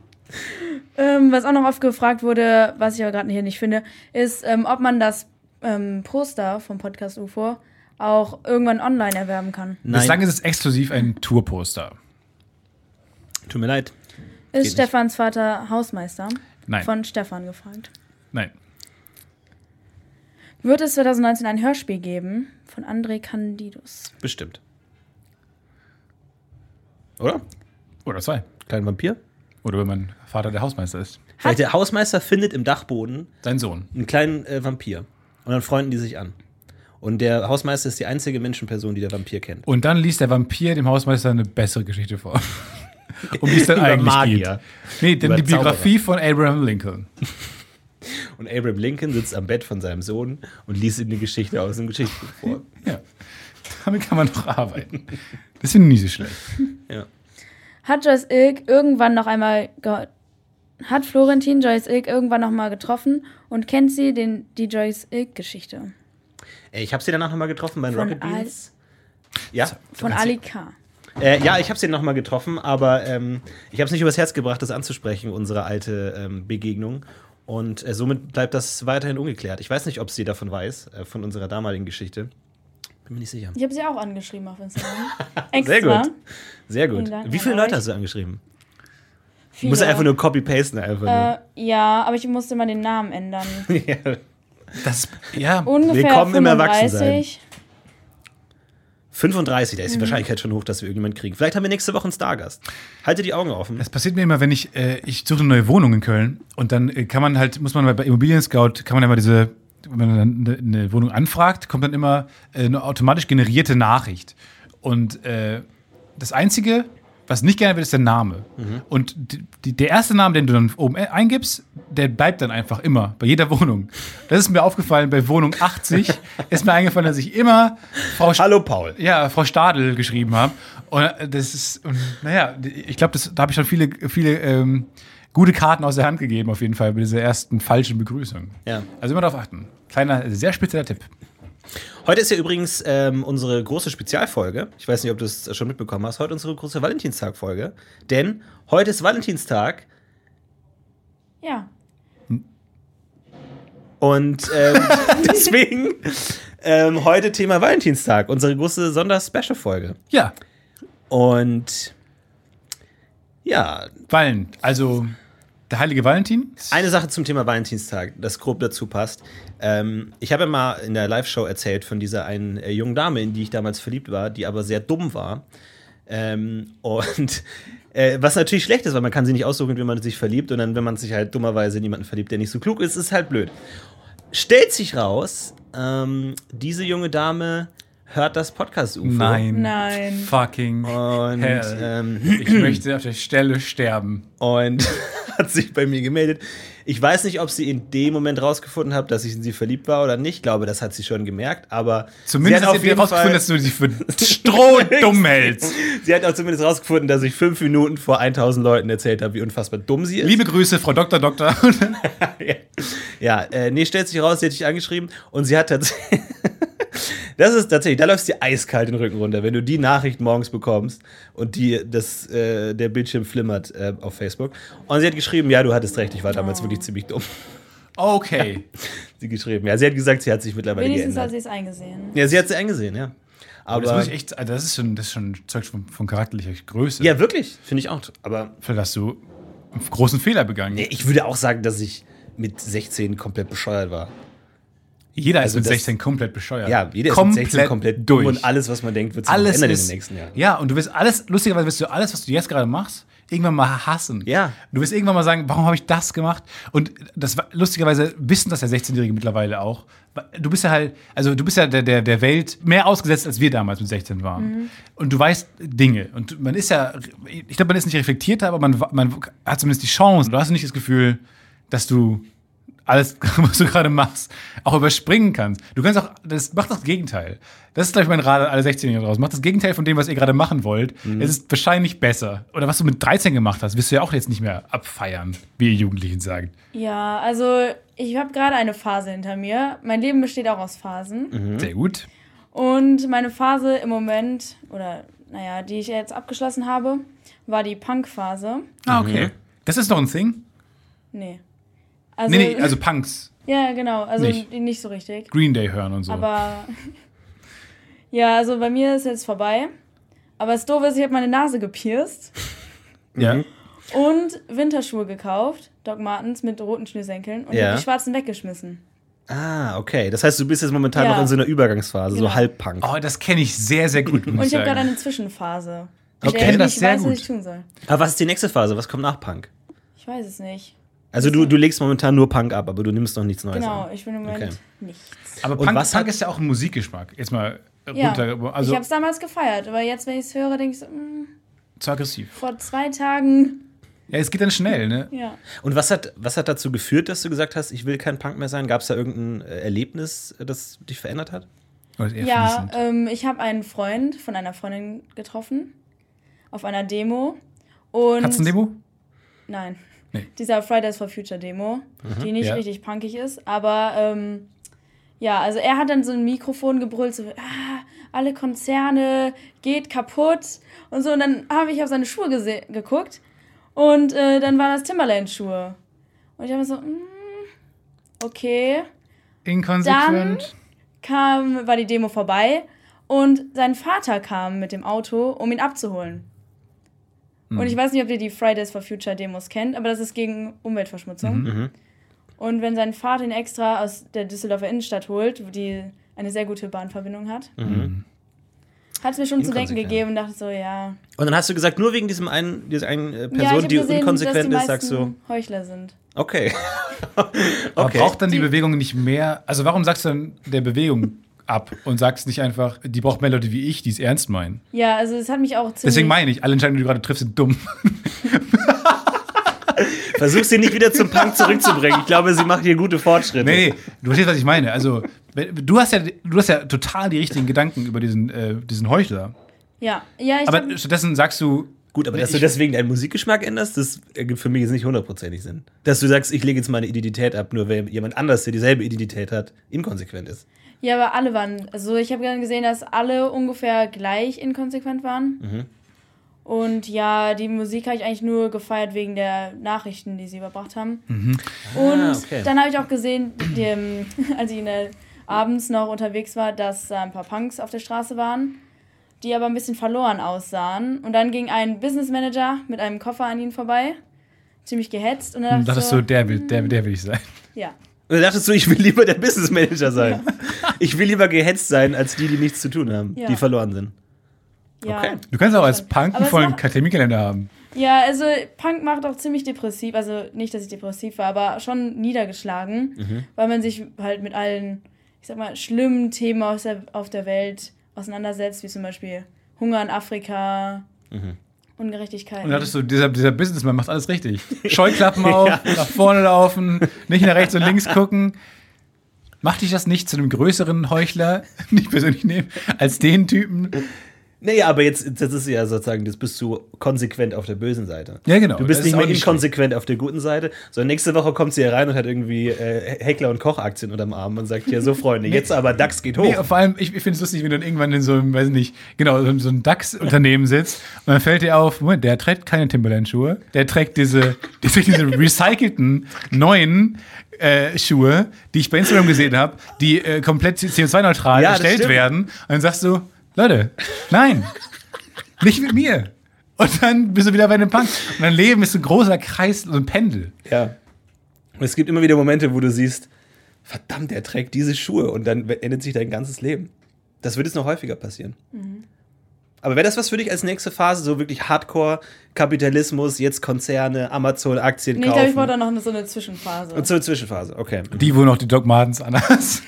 Ähm, was auch noch oft gefragt wurde, was ich aber gerade hier nicht finde, ist, ähm, ob man das ähm, Poster vom Podcast U F O auch irgendwann online erwerben kann. Bislang ist es exklusiv ein Tourposter. Tut mir leid. Ist Geht Stefans Vater Hausmeister? Nein. Von Stefan gefragt. Nein. Wird es zwanzig neunzehn ein Hörspiel geben von André Candidus? Bestimmt. Oder? Oder zwei. Kleinen Vampir? Oder wenn man Vater der Hausmeister ist. Vielleicht der Hausmeister findet im Dachboden Sein Sohn. einen kleinen äh, Vampir. Und dann freunden die sich an. Und der Hausmeister ist die einzige Menschenperson, die der Vampir kennt. Und dann liest der Vampir dem Hausmeister eine bessere Geschichte vor. Um die es dann Über eigentlich Magier. geht. Nee, denn Über die Biografie von Abraham Lincoln. Und Abraham Lincoln sitzt am Bett von seinem Sohn und liest ihm eine Geschichte aus dem Geschichtsbuch vor. Ja. Damit kann man noch arbeiten. Das finde ich nicht so schlecht. Ja. Hat Joyce Ilk irgendwann noch einmal ge- hat Florentin Joyce Ilk irgendwann noch mal getroffen und kennt sie den, die Joyce Ilk-Geschichte? Ey, Ich habe sie danach nochmal getroffen bei den Von Rocket Al- Beans. Ja? Von Ali K. Äh, ja, ich habe sie nochmal getroffen, aber ähm, ich habe es nicht übers Herz gebracht, das anzusprechen, unsere alte ähm, Begegnung. Und äh, somit bleibt das weiterhin ungeklärt. Ich weiß nicht, ob sie davon weiß, äh, von unserer damaligen Geschichte. Bin mir nicht sicher. Ich habe sie auch angeschrieben auf Instagram. Sehr Extra. gut. Sehr gut. Vielen Dank Wie viele an Leute euch. hast du angeschrieben? Du Viele. musst einfach nur copy-pasten. Einfach Äh, ja, aber ich musste mal den Namen ändern. nur. ja. Das, ja. Ungefähr Willkommen im Erwachsensein. fünfunddreißig. fünfunddreißig, da ist die Mhm. Wahrscheinlichkeit schon hoch, dass wir irgendjemanden kriegen. Vielleicht haben wir nächste Woche einen Stargast. Haltet die Augen offen. Das passiert mir immer, wenn ich, äh, ich suche eine neue Wohnung in Köln und dann äh, kann man halt, muss man bei Immobilien Scout, kann man immer diese, wenn man dann eine, eine Wohnung anfragt, kommt dann immer äh, eine automatisch generierte Nachricht. Und äh, das Einzige, was nicht gerne wird, ist der Name. Mhm. Und die, die, der erste Name, den du dann oben eingibst, der bleibt dann einfach immer, bei jeder Wohnung. Das ist mir aufgefallen, bei Wohnung achtzig ist mir eingefallen, dass ich immer Frau Hallo Paul. Ja, Frau Stadl geschrieben habe. Und das ist, und, naja, ich glaube, da habe ich schon viele, viele ähm, gute Karten aus der Hand gegeben, auf jeden Fall, bei dieser ersten falschen Begrüßung. Ja. Also immer darauf achten. Kleiner, sehr spezieller Tipp. Heute ist ja übrigens ähm, unsere große Spezialfolge. Ich weiß nicht, ob du es schon mitbekommen hast. Heute unsere große Valentinstag-Folge. Denn heute ist Valentinstag. Ja. Und ähm, deswegen ähm, heute Thema Valentinstag, unsere große Sonder-Special-Folge. Ja. Und ja. Valen, also der heilige Valentin? Eine Sache zum Thema Valentinstag, das grob dazu passt. Ähm, ich habe ja mal in der Live-Show erzählt von dieser einen äh, jungen Dame, in die ich damals verliebt war, die aber sehr dumm war. Ähm, und äh, was natürlich schlecht ist, weil man kann sie nicht aussuchen, wie man sich verliebt. Und dann, wenn man sich halt dummerweise in jemanden verliebt, der nicht so klug ist, ist halt blöd. Stellt sich raus, ähm, diese junge Dame hört das Podcast-U F O. Nein. Nein. Fucking und, hell. Ähm, ich möchte auf der Stelle sterben. Und hat sich bei mir gemeldet. Ich weiß nicht, ob sie in dem Moment rausgefunden hat, dass ich in sie verliebt war oder nicht. Ich glaube, das hat sie schon gemerkt, aber zumindest sie hat hat sie rausgefunden, dass du sie für strohdumm hältst. Sie hat auch zumindest rausgefunden, dass ich fünf Minuten vor tausend Leuten erzählt habe, wie unfassbar dumm sie ist. Liebe Grüße, Frau Doktor Doktor. ja, ja äh, nee, stellt sich raus, sie hat dich angeschrieben und sie hat tatsächlich das ist tatsächlich, da läuft dir eiskalt den Rücken runter, wenn du die Nachricht morgens bekommst und die, das, äh, der Bildschirm flimmert äh, auf Facebook. Und sie hat geschrieben, ja, du hattest recht, ich war damals oh. wirklich ziemlich dumm. Okay. sie geschrieben, ja, sie hat gesagt, sie hat sich mittlerweile Wenigstens geändert. hat sie es eingesehen. Ja, sie hat sie eingesehen, ja. Aber das muss ich echt, also das ist schon, das ist schon Zeug von, von charakterlicher Größe. Ja, wirklich, finde ich auch. Aber vielleicht hast du einen großen Fehler begangen. Nee, ich würde auch sagen, dass ich mit sechzehn komplett bescheuert war. Jeder also ist mit das, sechzehn komplett bescheuert. Ja, jeder komplett ist mit sechzehn komplett durch. Dumm und alles, was man denkt, wird sich alles ändern ist, in den nächsten Jahren. Ja, und du wirst alles, lustigerweise wirst du alles, was du jetzt gerade machst, irgendwann mal hassen. Ja. Du wirst irgendwann mal sagen, warum habe ich das gemacht? Und das lustigerweise wissen das der sechzehnjährige mittlerweile auch. Du bist ja halt, also du bist ja der, der, der Welt mehr ausgesetzt, als wir damals mit sechzehn waren. Mhm. Und du weißt Dinge. Und man ist ja, ich glaube, man ist nicht reflektierter, aber man, man hat zumindest die Chance. Du hast nicht das Gefühl, dass du alles, was du gerade machst, auch überspringen kannst. Du kannst auch, das macht das Gegenteil. Das ist, glaube ich, mein Rat an alle sechzehnjährigen draus. Macht das Gegenteil von dem, was ihr gerade machen wollt. Mhm. Es ist wahrscheinlich besser. Oder was du mit dreizehn gemacht hast, wirst du ja auch jetzt nicht mehr abfeiern, wie ihr Jugendlichen sagt. Ja, also ich habe gerade eine Phase hinter mir. Mein Leben besteht auch aus Phasen. Mhm. Sehr gut. Und meine Phase im Moment, oder naja, die ich jetzt abgeschlossen habe, war die Punk-Phase. Ah, okay. Mhm. Das ist doch ein Thing? Nee. Also, nee, nee, also Punks. Ja, genau, also nicht. nicht so richtig. Green Day hören und so. Aber ja, also bei mir ist jetzt vorbei. Aber das Doofe ist, ich habe meine Nase gepierst. Ja. Und Winterschuhe gekauft, Doc Martens mit roten Schnürsenkeln und ja. habe die schwarzen weggeschmissen. Ah, okay. Das heißt, du bist jetzt momentan ja. noch in so einer Übergangsphase, genau. so halb-Punk. Oh, das kenne ich sehr, sehr gut. Und ich habe gerade eine Zwischenphase. Okay. Ich das nicht sehr weiß, gut. was ich tun soll. Aber was ist die nächste Phase? Was kommt nach Punk? Ich weiß es nicht. Also du, du legst momentan nur Punk ab, aber du nimmst noch nichts Neues Genau, an. ich bin im Moment okay. nichts. Aber Punk, was Punk ist ja auch ein Musikgeschmack. Jetzt mal ja. runter. Also ich habe es damals gefeiert, aber jetzt, wenn ich es höre, denke ich so, mh, zu aggressiv. Vor zwei Tagen. Ja, es geht dann schnell, ne? Ja. Und was hat, was hat dazu geführt, dass du gesagt hast, ich will kein Punk mehr sein? Gab es da irgendein Erlebnis, das dich verändert hat? Oder eher ja, ähm, ich habe einen Freund von einer Freundin getroffen auf einer Demo. Und Katzendemo? Nein. Nee. Dieser Fridays for Future Demo, mhm. die nicht ja. richtig punkig ist. Aber ähm, ja, also er hat dann so ein Mikrofon gebrüllt, so, ah, alle Konzerne, geht kaputt und so. Und dann habe ich auf seine Schuhe gese- geguckt und äh, dann waren das Timberland-Schuhe. Und ich habe so, mm, okay. Inkonsequent. Dann kam, war die Demo vorbei und sein Vater kam mit dem Auto, um ihn abzuholen. Und ich weiß nicht, ob ihr die Fridays for Future Demos kennt, aber das ist gegen Umweltverschmutzung. Mhm. Und wenn sein Vater ihn extra aus der Düsseldorfer Innenstadt holt, die eine sehr gute Bahnverbindung hat, mhm. hat es mir schon zu denken gegeben und dachte so, ja. Und dann hast du gesagt, nur wegen diesem einen, dieser einen Person, ja, ich die gesehen, inkonsequent dass ist, die sagst du. Heuchler sind. Okay. okay. Aber braucht dann die, die Bewegung nicht mehr? Also warum sagst du dann der Bewegung ab und sagst nicht einfach, die braucht mehr Leute wie ich, die es ernst meinen? Ja, also es hat mich auch ziemlich... Deswegen meine ich, alle Entscheidungen, die du gerade triffst, sind dumm. Versuch sie nicht wieder zum Punk zurückzubringen. Ich glaube, sie macht hier gute Fortschritte. Nee, du verstehst, was ich meine. Also, du hast ja, du hast ja total die richtigen Gedanken über diesen, äh, diesen Heuchler. Ja, ja, ich Aber hab, stattdessen sagst du... Gut, aber dass du deswegen deinen Musikgeschmack änderst, das ergibt für mich jetzt nicht hundertprozentig Sinn. Dass du sagst, ich lege jetzt meine Identität ab, nur weil jemand anders, der dieselbe Identität hat, inkonsequent ist. Ja, aber alle waren, also ich habe gesehen, dass alle ungefähr gleich inkonsequent waren. Mhm. Und ja, die Musik habe ich eigentlich nur gefeiert wegen der Nachrichten, die sie überbracht haben. Mhm. Und Ah, okay. dann habe ich auch gesehen, dem, als ich in der, abends noch unterwegs war, dass da ein paar Punks auf der Straße waren, die aber ein bisschen verloren aussahen. Und dann ging ein Business Manager mit einem Koffer an ihnen vorbei, ziemlich gehetzt. Und dann Und dachtest so, du, der will, der, der will ich sein. ja. Und dann dachtest du, ich will lieber der Business Manager sein. Ja. Ich will lieber gehetzt sein, als die, die nichts zu tun haben, Ja. die verloren sind. Ja. Okay. Du kannst auch als Punk Aber einen es vollen war- Akademiekalender haben. Ja, also Punk macht auch ziemlich depressiv. Also nicht, dass ich depressiv war, aber schon niedergeschlagen, Mhm. weil man sich halt mit allen, ich sag mal, schlimmen Themen aus der, auf der Welt auseinandersetzt, wie zum Beispiel Hunger in Afrika, Mhm. Ungerechtigkeiten. Und da dachtest du, dieser, dieser Businessman macht alles richtig. Scheuklappen auf, ja. nach vorne laufen, nicht nach rechts und links gucken. Macht dich das nicht zu einem größeren Heuchler, nicht persönlich nehmen, als den Typen? Nee, aber jetzt, das ist ja sozusagen, das bist du konsequent auf der bösen Seite. Ja, genau. Du bist Das nicht ist mehr auch nicht inkonsequent auf der guten Seite, sondern nächste Woche kommt sie hier rein und hat irgendwie äh, Heckler- und Koch-Aktien unterm Arm und sagt, ja, so Freunde, jetzt aber DAX geht hoch. Nee, vor allem, ich, ich finde es lustig, wenn du dann irgendwann in so einem, weiß nicht, genau, so, so einem DAX-Unternehmen sitzt und dann fällt dir auf, Moment, der trägt keine Timberland-Schuhe, der trägt diese, der trägt diese recycelten, neuen äh, Schuhe, die ich bei Instagram gesehen habe, die äh, komplett C O zwei neutral Ja, das erstellt stimmt. werden. Und dann sagst du, Leute, nein, nicht mit mir. Und dann bist du wieder bei einem Punk. Und dein Leben ist so ein großer Kreis, so ein Pendel. Ja. Und es gibt immer wieder Momente, wo du siehst, verdammt, der trägt diese Schuhe und dann endet sich dein ganzes Leben. Das wird jetzt noch häufiger passieren. Mhm. Aber wäre das was für dich als nächste Phase, so wirklich Hardcore-Kapitalismus, jetzt Konzerne, Amazon-Aktien Nee, ich kaufen? glaube, ich brauche da noch so eine Zwischenphase. Und so eine Zwischenphase, okay. Die, wo noch die Doc Martens anhast.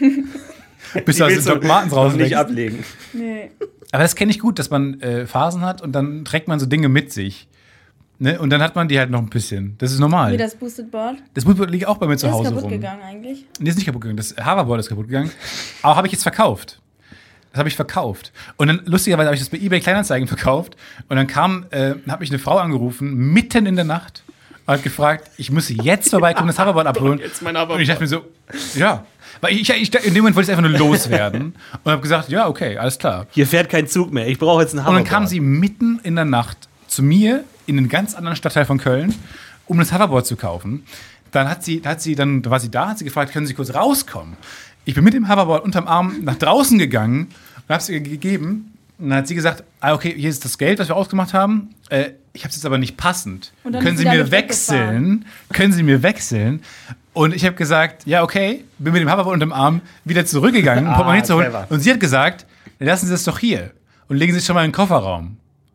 Bis du aus den Doc Martens raus nicht ablegen. Nee. Aber das kenne ich gut, dass man äh, Phasen hat und dann trägt man so Dinge mit sich. Ne? Und dann hat man die halt noch ein bisschen. Das ist normal. Wie das Boosted Board. Das Boostboard liegt auch bei mir zu Das ist Hause kaputt rum. gegangen eigentlich. Nee, ist nicht kaputt gegangen. Das Hoverboard ist kaputt gegangen. Aber habe ich jetzt verkauft. Das habe ich verkauft. Und dann, lustigerweise, habe ich das bei eBay Kleinanzeigen verkauft. Und dann kam, äh, hat mich eine Frau angerufen, mitten in der Nacht, und hat gefragt, ich muss jetzt vorbeikommen, das Hoverboard abholen. Jetzt mein Hoverboard. Und ich dachte mir so, ja. Weil ich, ich, in dem Moment wollte ich es einfach nur loswerden. Und habe gesagt, ja, okay, alles klar. Hier fährt kein Zug mehr, ich brauche jetzt ein Und Hoverboard. dann kam sie mitten in der Nacht zu mir in einen ganz anderen Stadtteil von Köln, um das Hoverboard zu kaufen. Dann hat sie, hat sie, dann war sie da, hat sie gefragt, können Sie kurz rauskommen? Ich bin mit dem Hoverboard unterm Arm nach draußen gegangen und habe es ihr gegeben. Und dann hat sie gesagt, ah, okay, hier ist das Geld, was wir ausgemacht haben. Äh, ich habe es jetzt aber nicht passend. Und dann Können ist Sie sie mir damit wechseln? Können Sie mir wechseln? Und ich habe gesagt, ja, okay, bin mit dem Hoverboard unterm Arm wieder zurückgegangen, um Ah, Portemonnaie zu holen. clever. Und sie hat gesagt, lassen Sie das doch hier und legen Sie es schon mal in den Kofferraum.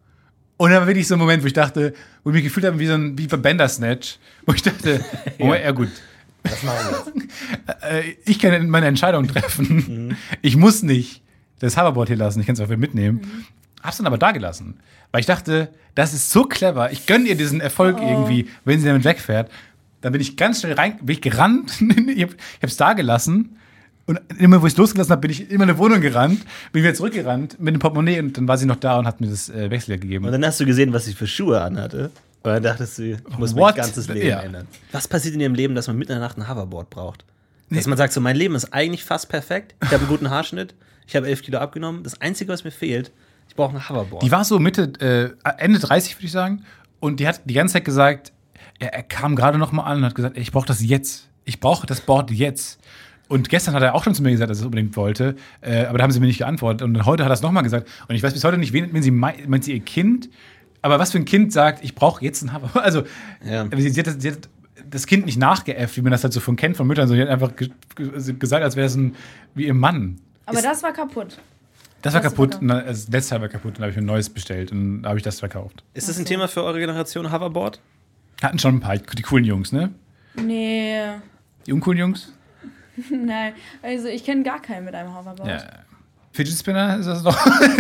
Und dann war wirklich so ein Moment, wo ich dachte, wo ich mich gefühlt habe wie so ein wie bei Bandersnatch, wo ich dachte, oh, ja. ja gut. Was machen wir jetzt? Äh, Ich kann meine Entscheidung treffen. Mhm. Ich muss nicht das Hoverboard hier lassen, ich kann es auch wieder mitnehmen. Mhm. Hab's dann aber da gelassen. Weil ich dachte, das ist so clever. Ich gönne ihr diesen Erfolg Oh. irgendwie, wenn sie damit wegfährt. Dann bin ich ganz schnell rein, bin ich gerannt. ich hab, ich hab's da gelassen. Und immer, wo ich es losgelassen habe, bin ich immer in eine Wohnung gerannt, bin wieder zurückgerannt mit dem Portemonnaie und dann war sie noch da und hat mir das äh, Wechselgeld gegeben. Und dann hast du gesehen, was sie für Schuhe anhatte. Und dann dachtest du, ich muss What? mein ganzes Leben Ja. ändern. Was passiert in ihrem Leben, dass man mitten in der Nacht ein Hoverboard braucht? Dass man sagt, so, mein Leben ist eigentlich fast perfekt. Ich habe einen guten Haarschnitt. Ich habe elf Kilo abgenommen. Das Einzige, was mir fehlt, ich brauche ein Hoverboard. Die war so Mitte, äh, Ende dreißig, würde ich sagen. Und die hat die ganze Zeit gesagt, er, er kam gerade noch mal an und hat gesagt, ey, ich brauche das jetzt. Ich brauche das Board jetzt. Und gestern hat er auch schon zu mir gesagt, dass er es unbedingt wollte. Äh, aber da haben sie mir nicht geantwortet. Und heute hat er es noch mal gesagt. Und ich weiß bis heute nicht, wen, wenn sie meint, meint sie ihr Kind. Aber was für ein Kind sagt, ich brauche jetzt ein Hoverboard. Also, Ja. sie, sie, hat das, sie hat das Kind nicht nachgeäfft, wie man das halt so von kennt, von Müttern. sondern sie hat einfach ge ge gesagt, als wäre es ein, wie ihr Mann. Aber das war kaputt. Das war Das kaputt. war Und dann, also das letzte Teil war kaputt. Und dann habe ich mir ein neues bestellt. Und dann habe ich das verkauft. Ist das ein Thema für eure Generation, Hoverboard? Hatten schon ein paar, die coolen Jungs, ne? Nee. Die uncoolen Jungs? Nein. Also ich kenne gar keinen mit einem Hoverboard. Ja. Fidget Spinner ist das doch.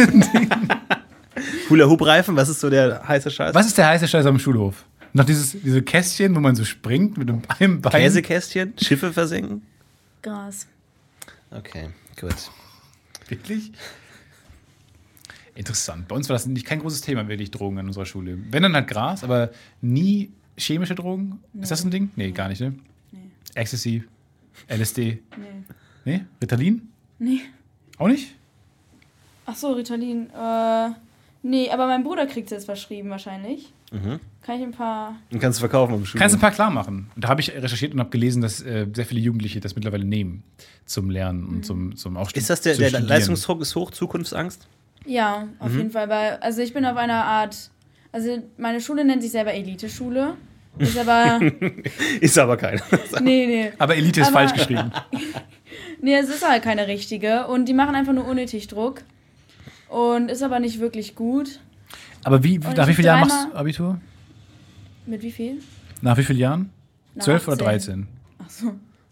Hula-Hoop-Reifen, was ist so der heiße Scheiß? Was ist der heiße Scheiß am Schulhof? Noch dieses, diese Kästchen, wo man so springt mit einem Bein. Käsekästchen? Schiffe versenken? Gras. Okay, gut. Wirklich? Interessant. Bei uns war das nicht kein großes Thema, wirklich Drogen an unserer Schule. Wenn dann halt Gras, aber nie chemische Drogen. Nee. Ist das ein Ding? Nee, gar nicht, ne? Nee. Ecstasy, L S D. Nee. Nee? Ritalin? Nee. Auch nicht? Ach so, Ritalin. Äh, Nee, aber mein Bruder kriegt es jetzt verschrieben wahrscheinlich. Mhm. Kann ich ein paar... Und kannst du verkaufen am Schulhof. Kannst du ein paar klar machen. Und da habe ich recherchiert und habe gelesen, dass äh, sehr viele Jugendliche das mittlerweile nehmen zum Lernen und zum, zum Aufstieg. Ist das der, der Leistungsdruck ist hoch, Zukunftsangst? Ja, auf Mhm. jeden Fall. Weil, also ich bin auf einer Art... Also meine Schule nennt sich selber Elite-Schule. Ist aber... ist aber keine. nee, nee. Aber Elite ist aber, falsch geschrieben. Nee, es ist halt keine richtige. Und die machen einfach nur unnötig Druck. Und ist aber nicht wirklich gut. Aber wie, Und nach wie ich vielen Jahren dreimal- machst du Abitur? Mit wie viel? Nach wie vielen Jahren? Nach Zwölf oder achtzehn. dreizehn? Ach so.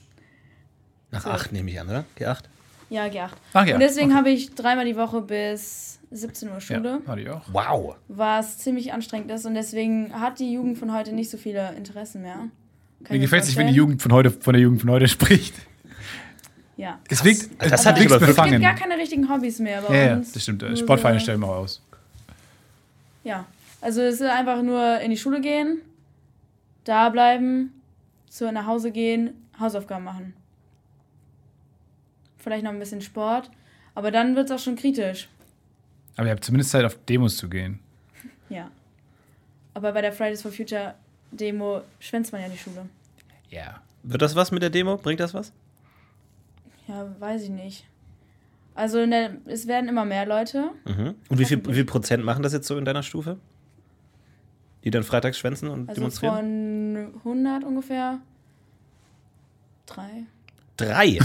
Nach acht nehme ich an, oder? G acht? Ja, G acht. Ach ja, Und deswegen okay. habe ich dreimal die Woche bis siebzehn Uhr Schule. Ja, hatte ich auch. Wow. Was ziemlich anstrengend ist. Und deswegen hat die Jugend von heute nicht so viele Interessen mehr. Kann ich Mir mir gefällt es nicht, wenn die vorstellen. Jugend von heute von der Jugend von heute spricht. Ja. Es wirkt, Das es hat dich wirkt aber wirklich- Es gibt befangen. gar keine richtigen Hobbys mehr bei Ja, ja, uns. das stimmt. Nur Sportvereine so- stellen wir aus. Ja. Also es ist einfach nur in die Schule gehen, da bleiben, so nach Hause gehen, Hausaufgaben machen. Vielleicht noch ein bisschen Sport. Aber dann wird es auch schon kritisch. Aber ihr habt zumindest Zeit, auf Demos zu gehen. Ja. Aber bei der Fridays for Future Demo schwänzt man ja die Schule. Ja. Wird das was mit der Demo? Bringt das was? Ja, weiß ich nicht. Also in der, es werden immer mehr Leute. Mhm. Und wie viel, wie viel Prozent machen das jetzt so in deiner Stufe? Die dann freitags schwänzen und Also demonstrieren? von hundert ungefähr drei. Drei?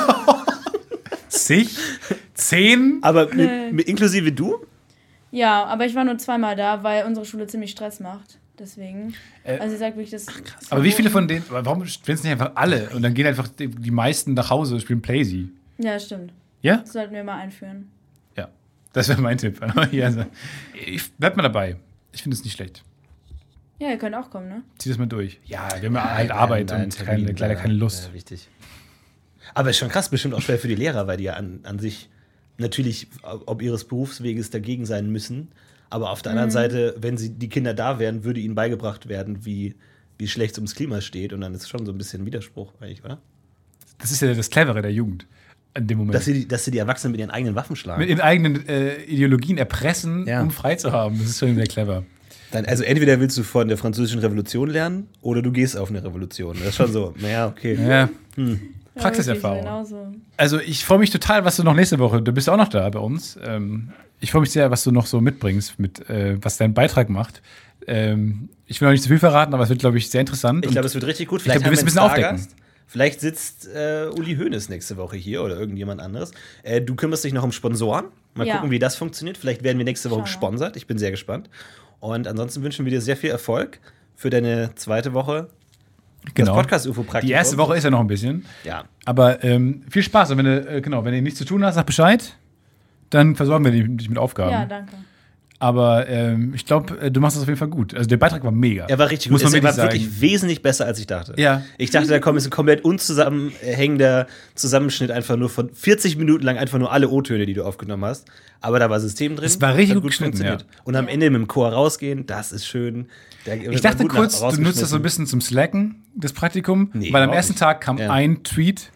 Sich? Zehn? Aber mit, Nee. mit, inklusive du? Ja, aber ich war nur zweimal da, weil unsere Schule ziemlich Stress macht. Deswegen. Äh, also ich sag wirklich, das. Aber wie viele von denen, warum schwänzen nicht einfach alle? Und dann gehen einfach die, die meisten nach Hause und spielen Playsee. Ja, stimmt. Ja? Das sollten wir mal einführen. Ja. Das wäre mein Tipp. Ja, also, ich bleib mal dabei. Ich finde es nicht schlecht. Ja, ihr könnt auch kommen, ne? Zieh das mal durch. Ja, wir haben ja halt Arbeit nein, und Termin, keine, leider ja, keine Lust. Ja, richtig. Aber ist schon krass, bestimmt auch schwer für die Lehrer, weil die ja an, an sich natürlich ob ihres Berufsweges dagegen sein müssen. Aber auf der anderen Mhm. Seite, wenn sie die Kinder da wären, würde ihnen beigebracht werden, wie, wie schlecht es ums Klima steht. Und dann ist es schon so ein bisschen Widerspruch eigentlich, oder? Das ist ja das Clevere der Jugend in dem Moment. Dass sie, dass sie die Erwachsenen mit ihren eigenen Waffen schlagen. Mit ihren eigenen äh, Ideologien erpressen, Ja. um frei zu haben. Das ist schon sehr clever. Dann, also entweder willst du von der französischen Revolution lernen oder du gehst auf eine Revolution. Das ist schon so, naja, okay. Ja. Hm. Praxiserfahrung. Ja, wirklich, genauso. Also ich freue mich total, was du noch nächste Woche, du bist auch noch da bei uns. Ähm, ich freue mich sehr, was du noch so mitbringst, mit, äh, was dein Beitrag macht. Ähm, ich will noch nicht zu viel verraten, aber es wird, glaube ich, sehr interessant. Ich glaube, es wird richtig gut. Ich glaube, du wirst ein bisschen einen aufdecken. Stargast. Vielleicht sitzt äh, Uli Hoeneß nächste Woche hier oder irgendjemand anderes. Äh, du kümmerst dich noch um Sponsoren. Mal Ja. gucken, wie das funktioniert. Vielleicht werden wir nächste Woche Schauen wir. gesponsert. Ich bin sehr gespannt. Und ansonsten wünschen wir dir sehr viel Erfolg für deine zweite Woche. Genau. Das Podcast-U F O-Praktikum. Die erste Woche ist ja noch ein bisschen. Ja. Aber ähm, viel Spaß. Und wenn du, äh, genau, wenn du nichts zu tun hast, sag Bescheid. Dann versorgen wir dich mit Aufgaben. Ja, danke. Aber ähm, ich glaube, äh, du machst das auf jeden Fall gut. Also der Beitrag war mega. Er war richtig Muss gut. man Er war wirklich wirklich sagen. wesentlich besser, als ich dachte. Ja. Ich dachte, da kommt jetzt ein komplett unzusammenhängender Zusammenschnitt einfach nur von vierzig Minuten lang einfach nur alle O-Töne, die du aufgenommen hast. Aber da war System drin. Es war richtig hat gut geschnitten, ja. Und am Ende mit dem Chor rausgehen, das ist schön. Der Ich dachte kurz, du nutzt das so ein bisschen zum Slacken, das Praktikum, Nee, weil am überhaupt ersten nicht. Tag kam Ja. ein Tweet.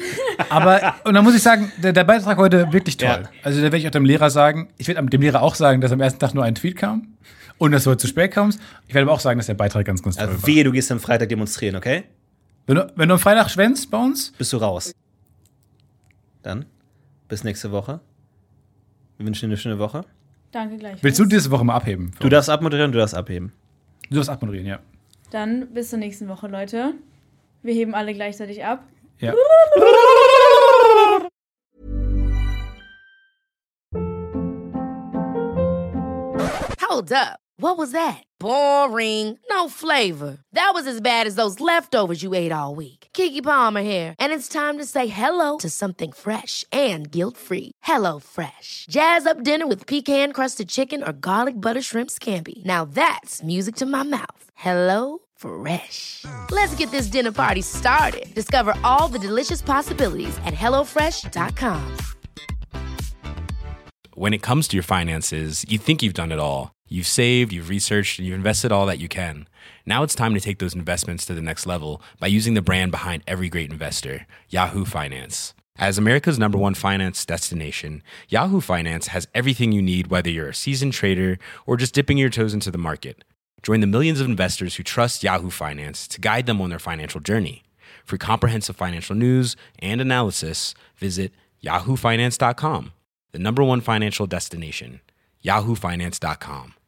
Aber, und dann muss ich sagen, der, der Beitrag heute wirklich toll. Ja. Also da werde ich auch dem Lehrer sagen, ich werde dem Lehrer auch sagen, dass am ersten Tag nur ein Tweet kam und dass du heute zu spät kommst. Ich werde aber auch sagen, dass der Beitrag ganz, ganz toll Also war. wehe, du gehst am Freitag demonstrieren, okay? Wenn du, wenn du am Freitag schwänzt bei uns, Bist du raus. Dann, bis nächste Woche. Wir wünschen dir eine schöne Woche. Danke gleich. willst du diese Woche mal abheben? Du darfst abmoderieren, du darfst abheben. Du darfst abmoderieren, ja. Dann bis zur nächsten Woche, Leute. Wir heben alle gleichzeitig ab. Ja. Hold up. What was that? Boring. No flavor. That was as bad as those leftovers you ate all week. Keke Palmer here, and it's time to say hello to something fresh and guilt-free. Hello Fresh. Jazz up dinner with pecan-crusted chicken or garlic butter shrimp scampi. Now that's music to my mouth. Hello Fresh. Let's get this dinner party started. Discover all the delicious possibilities at hello fresh dot com. When it comes to your finances, you think you've done it all. You've saved, you've researched, and you've invested all that you can. Now it's time to take those investments to the next level by using the brand behind every great investor, Yahoo Finance. As America's number one finance destination, Yahoo Finance has everything you need, whether you're a seasoned trader or just dipping your toes into the market. Join the millions of investors who trust Yahoo Finance to guide them on their financial journey. For comprehensive financial news and analysis, visit yahoo finance dot com, the number one financial destination, yahoo finance dot com.